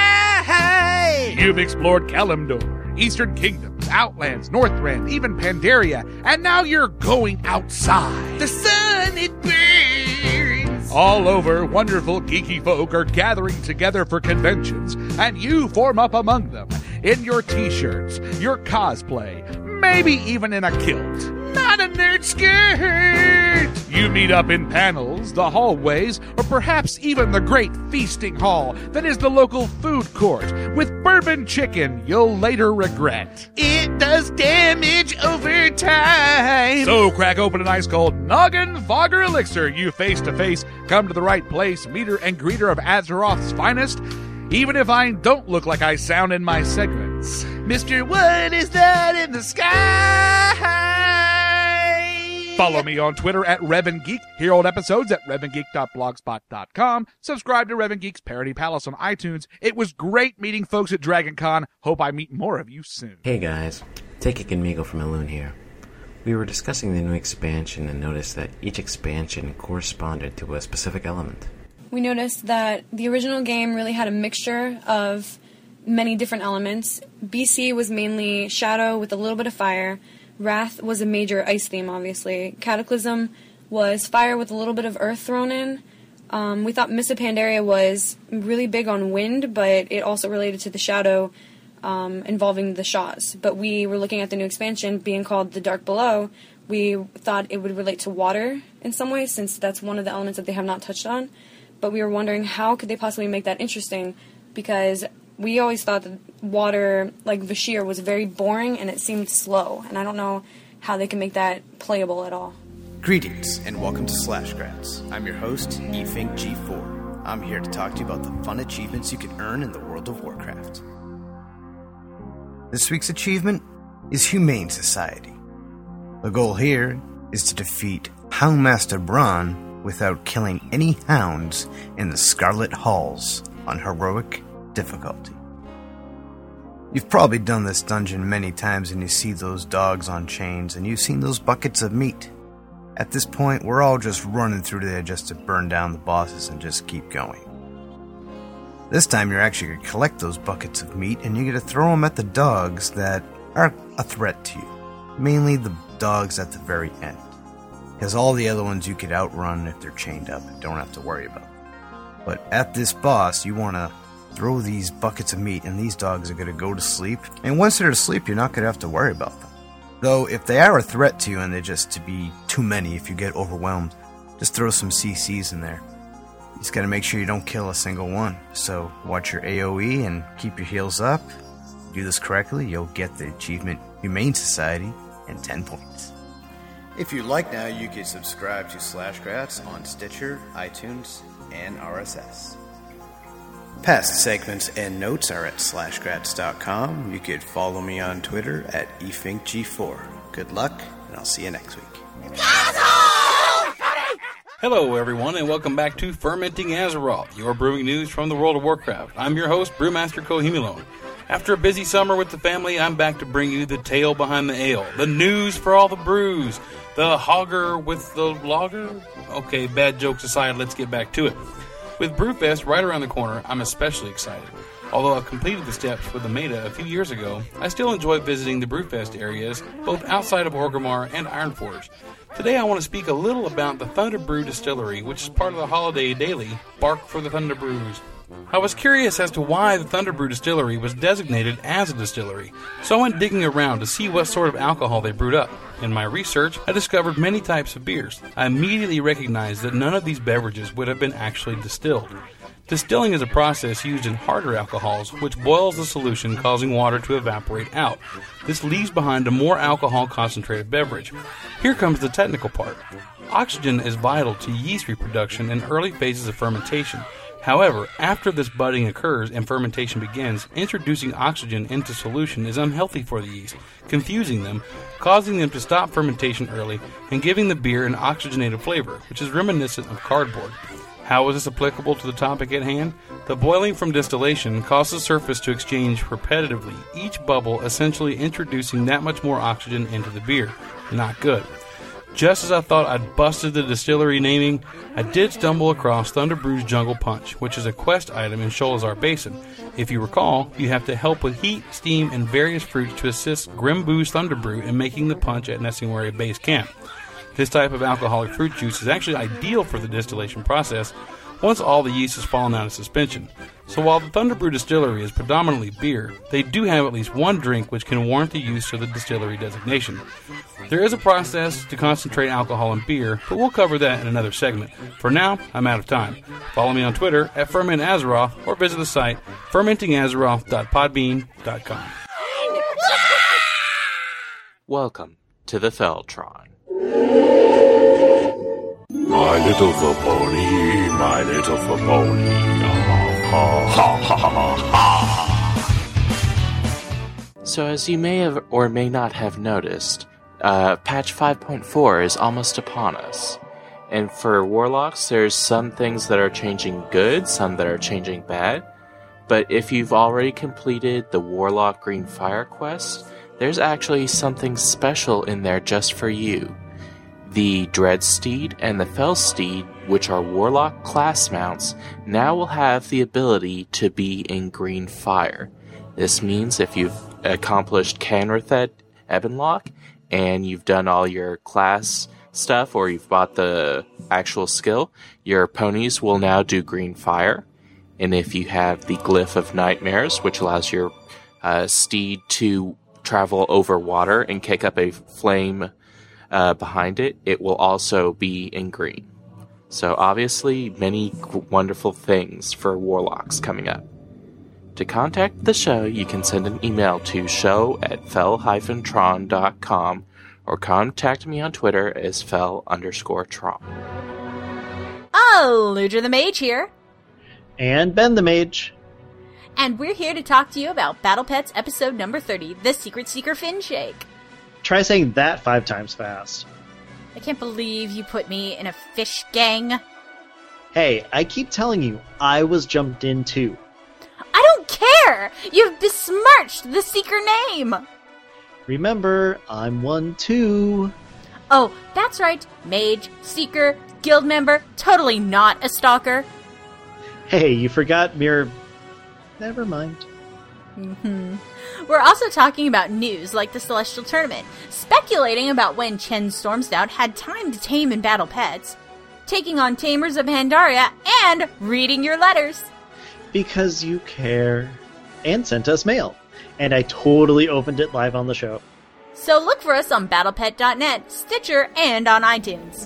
Sky? You've explored Kalimdor, Eastern Kingdoms, Outlands, Northrend, even Pandaria, and now you're going outside. The sun, it burns. All over, wonderful geeky folk are gathering together for conventions, and you form up among them in your t-shirts, your cosplay, maybe even in a kilt. Not a nerd skirt! You meet up in panels, the hallways, or perhaps even the great feasting hall that is the local food court with bourbon chicken you'll later regret. It does damage over time. So crack open an ice cold Noggin Fogger Elixir. You face to face, come to the right place, meter and greeter of Azeroth's finest, even if I don't look like I sound in my segments. Mister What Is That in the Sky? Follow me on Twitter at Revan Geek. Hear old episodes at revan geek dot blogspot dot com. Subscribe to Revan Geek's Parody Palace on iTunes. It was great meeting folks at DragonCon. Hope I meet more of you soon. Hey guys, Takik and Meagle from Elune here. We were discussing the new expansion and noticed that each expansion corresponded to a specific element. We noticed that the original game really had a mixture of many different elements. B C was mainly shadow with a little bit of fire. Wrath was a major ice theme, obviously. Cataclysm was fire with a little bit of earth thrown in. Um, we thought Mists of Pandaria was really big on wind, but it also related to the shadow um, involving the Shaws. But we were looking at the new expansion being called The Dark Below. We thought it would relate to water in some ways, since that's one of the elements that they have not touched on. But we were wondering how could they possibly make that interesting, because we always thought that water, like Vashir, was very boring and it seemed slow. And I don't know how they can make that playable at all. Greetings and welcome to Slashgrats. I'm your host, eFink G four. I'm here to talk to you about the fun achievements you can earn in the World of Warcraft. This week's achievement is Humane Society. The goal here is to defeat Houndmaster Bronn without killing any hounds in the Scarlet Halls on heroic difficulty. You've probably done this dungeon many times and you see those dogs on chains and you've seen those buckets of meat. At this point, we're all just running through there just to burn down the bosses and just keep going. This time you're actually going to collect those buckets of meat and you're going to throw them at the dogs that are a threat to you. Mainly the dogs at the very end. because all the other ones you could outrun if they're chained up and don't have to worry about. But at this boss, you want to throw these buckets of meat, and these dogs are going to go to sleep. And once they're asleep, you're not going to have to worry about them. Though, if they are a threat to you and they're just to be too many, if you get overwhelmed, just throw some C Cs in there. You just got to make sure you don't kill a single one. So watch your A O E and keep your heals up. Do this correctly, you'll get the achievement Humane Society and ten points. If you like now, you can subscribe to Slashgrats on Stitcher, iTunes, and R S S. Past segments and notes are at slashgrats dot com. You could follow me on Twitter at e fink g four. Good luck, and I'll see you next week. Hello, everyone, and welcome back to Fermenting Azeroth, your brewing news from the world of Warcraft. I'm your host, Brewmaster Kohimilone. After a busy summer with the family, I'm back to bring you the tale behind the ale, the news for all the brews, the hogger with the logger. Okay, bad jokes aside, let's get back to it. With Brewfest right around the corner, I'm especially excited. Although I completed the steps for the Meta a few years ago, I still enjoy visiting the Brewfest areas, both outside of Orgrimmar and Ironforge. Today I want to speak a little about the Thunder Brew Distillery, which is part of the holiday daily, Bark for the Thunder Brews. I was curious as to why the Thunder Brew Distillery was designated as a distillery, so I went digging around to see what sort of alcohol they brewed up. In my research, I discovered many types of beers. I immediately recognized that none of these beverages would have been actually distilled. Distilling is a process used in harder alcohols, which boils the solution, causing water to evaporate out. This leaves behind a more alcohol-concentrated beverage. Here comes the technical part. Oxygen is vital to yeast reproduction in early phases of fermentation. However, after this budding occurs and fermentation begins, introducing oxygen into solution is unhealthy for the yeast, confusing them, causing them to stop fermentation early, and giving the beer an oxygenated flavor, which is reminiscent of cardboard. How is this applicable to the topic at hand? The boiling from distillation causes the surface to exchange repetitively, each bubble essentially introducing that much more oxygen into the beer. Not good. Just as I thought I'd busted the distillery naming, I did stumble across Thunder Brew's Jungle Punch, which is a quest item in Sholazar Basin. If you recall, you have to help with heat, steam, and various fruits to assist Grimboo's Thunder Brew in making the punch at Nessingwari Base Camp. This type of alcoholic fruit juice is actually ideal for the distillation process once all the yeast has fallen out of suspension. So while the Thunder Brew Distillery is predominantly beer, they do have at least one drink which can warrant the use of the distillery designation. There is a process to concentrate alcohol in beer, but we'll cover that in another segment. For now, I'm out of time. Follow me on Twitter at Ferment Azeroth or visit the site fermenting azeroth dot podbean dot com. Welcome to the Feltron. My little fur pony, my little fur pony. Ha ha ha ha ha. So as you may have or may not have noticed, uh, patch five point four is almost upon us. And for Warlocks, there's some things that are changing good, some that are changing bad. But if you've already completed the Warlock Green Fire quest, there's actually something special in there just for you. The Dreadsteed and the Fellsteed, which are Warlock class mounts, now will have the ability to be in Green Fire. This means if you've accomplished Canrathed Ebonlock, and you've done all your class stuff, or you've bought the actual skill, your ponies will now do Green Fire. And if you have the Glyph of Nightmares, which allows your uh, steed to travel over water and kick up a flame Uh, behind it, it will also be in green. So obviously, many g- wonderful things for Warlocks coming up. To contact the show, you can send an email to show at fel dash tron dot com or contact me on Twitter as fel underscore tron. Oh, Ludra the Mage here. And Ben the Mage. And we're here to talk to you about Battle Pets episode number thirty, The Secret Seeker Fin Shake. Try saying that five times fast. I can't believe you put me in a fish gang. Hey, I keep telling you, I was jumped in too. I don't care! You've besmirched the Seeker name! Remember, I'm one too. Oh, that's right. Mage, Seeker, guild member, totally not a stalker. Hey, you forgot Mirror... Never mind. Mm-hmm. We're also talking about news like the Celestial Tournament, speculating about when Chen Stormstout had time to tame and battle pets, taking on Tamers of Pandaria, and reading your letters. Because you care. And sent us mail. And I totally opened it live on the show. So look for us on Battle Pet dot net, Stitcher, and on iTunes.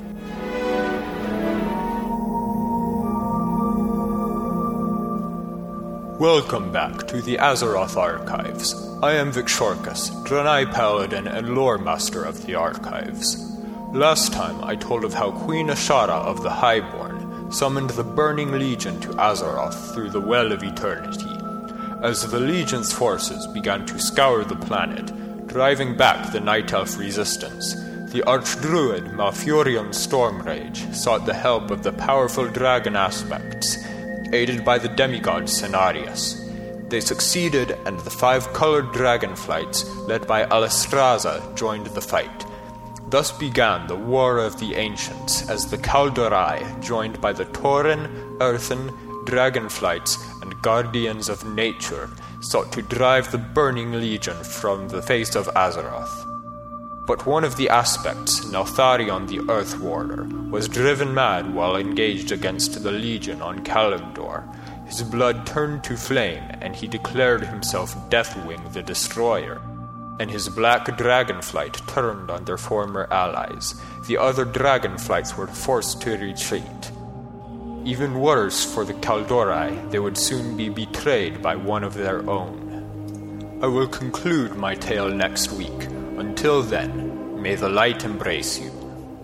Welcome back to the Azeroth Archives. I am Vixorcus, Draenei Paladin and Lore Master of the Archives. Last time I told of how Queen Ashara of the Highborn summoned the Burning Legion to Azeroth through the Well of Eternity. As the Legion's forces began to scour the planet, driving back the Night Elf resistance, the Archdruid Malfurion Stormrage sought the help of the powerful dragon aspects, aided by the demigod Cenarius. They succeeded, and the five-colored dragonflights, led by Alistraza, joined the fight. Thus began the War of the Ancients, as the Kaldorai, joined by the Tauren, Earthen, Dragonflights, and Guardians of Nature, sought to drive the Burning Legion from the face of Azeroth. But one of the aspects, Neltharion the Earth Warder, was driven mad while engaged against the Legion on Kalimdor. His blood turned to flame, and he declared himself Deathwing the Destroyer. And his black dragonflight turned on their former allies. The other dragonflights were forced to retreat. Even worse for the Kaldorai, they would soon be betrayed by one of their own. I will conclude my tale next week. Until then, may the light embrace you.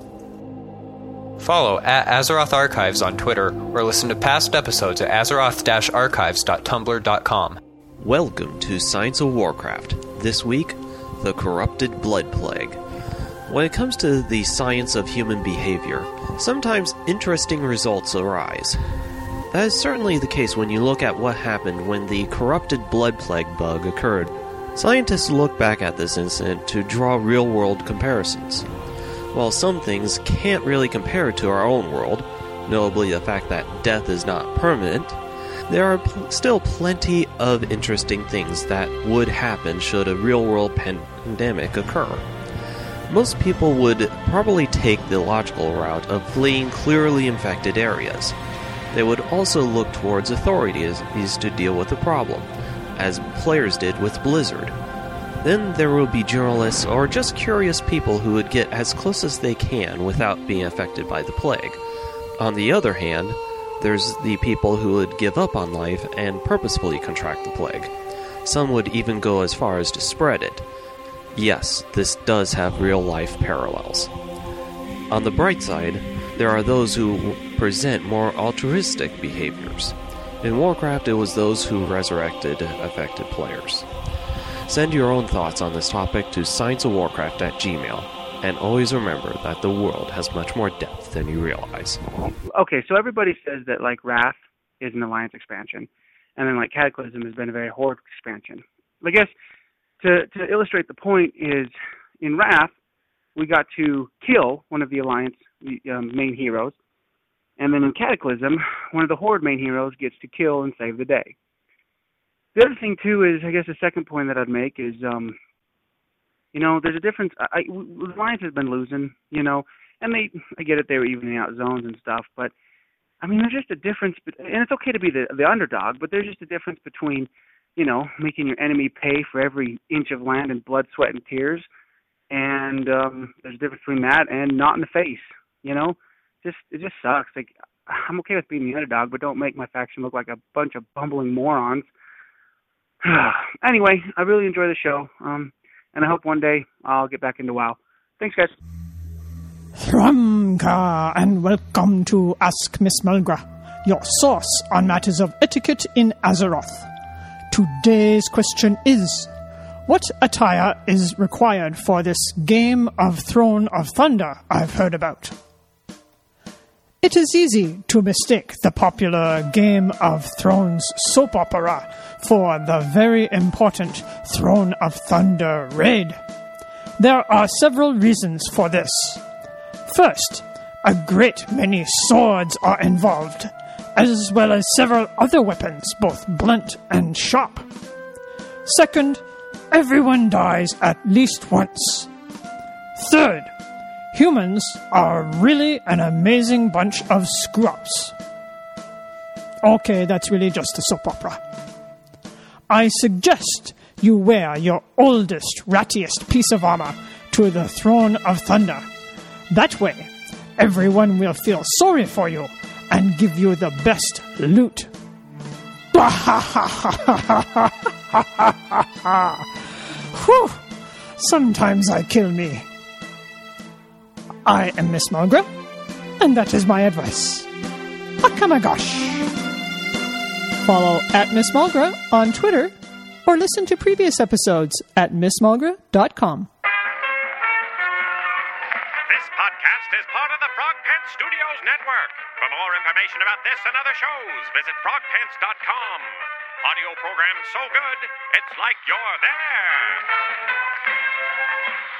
Follow at Azeroth Archives on Twitter, or listen to past episodes at azeroth dash archives dot tumblr dot com. Welcome to Science of Warcraft. This week, the Corrupted Blood Plague. When it comes to the science of human behavior, sometimes interesting results arise. That is certainly the case when you look at what happened when the Corrupted Blood Plague bug occurred. Scientists look back at this incident to draw real-world comparisons. While some things can't really compare to our own world, notably the fact that death is not permanent, there are pl- still plenty of interesting things that would happen should a real-world pandemic occur. Most people would probably take the logical route of fleeing clearly infected areas. They would also look towards authorities to deal with the problem, as players did with Blizzard. Then there will be journalists or just curious people who would get as close as they can without being affected by the plague. On the other hand, there's the people who would give up on life and purposefully contract the plague. Some would even go as far as to spread it. Yes, this does have real-life parallels. On the bright side, there are those who present more altruistic behaviors. In Warcraft, it was those who resurrected affected players. Send your own thoughts on this topic to science of warcraft at gmail, and always remember that the world has much more depth than you realize. Okay, so everybody says that, like, Wrath is an Alliance expansion, and then, like, Cataclysm has been a very Horde expansion. I guess to, to illustrate the point is, in Wrath, we got to kill one of the Alliance um, main heroes, and then in Cataclysm, one of the Horde main heroes gets to kill and save the day. The other thing, too, is, I guess the second point that I'd make is, um, you know, there's a difference. I, I, Alliance has been losing, you know, and they, I get it, they were evening out zones and stuff, but, I mean, there's just a difference, and it's okay to be the, the underdog, but there's just a difference between, you know, making your enemy pay for every inch of land in blood, sweat, and tears, and um, there's a difference between that and not in the face, you know? Just It just sucks. Like, I'm okay with being the underdog, but don't make my faction look like a bunch of bumbling morons. Anyway, I really enjoy the show, um, and I hope one day I'll get back into WoW. Thanks, guys. Thrumka, and welcome to Ask Miss Mulgra, your source on matters of etiquette in Azeroth. Today's question is, what attire is required for this Game of Throne of Thunder I've heard about? It is easy to mistake the popular Game of Thrones soap opera for the very important Throne of Thunder raid. There are several reasons for this. First, a great many swords are involved, as well as several other weapons, both blunt and sharp. Second, everyone dies at least once. Third, humans are really an amazing bunch of screw-ups. Okay, that's really just a soap opera. I suggest you wear your oldest, rattiest piece of armor to the Throne of Thunder. That way, everyone will feel sorry for you and give you the best loot. Whew! Sometimes I kill me. I am Miss Mulgrew, and that is my advice. Akamagosh. Follow at Miss Mulgrew on Twitter, or listen to previous episodes at miss mulgrew dot com. This podcast is part of the Frog Pants Studios Network. For more information about this and other shows, visit frog pants dot com. Audio program so good, it's like you're there.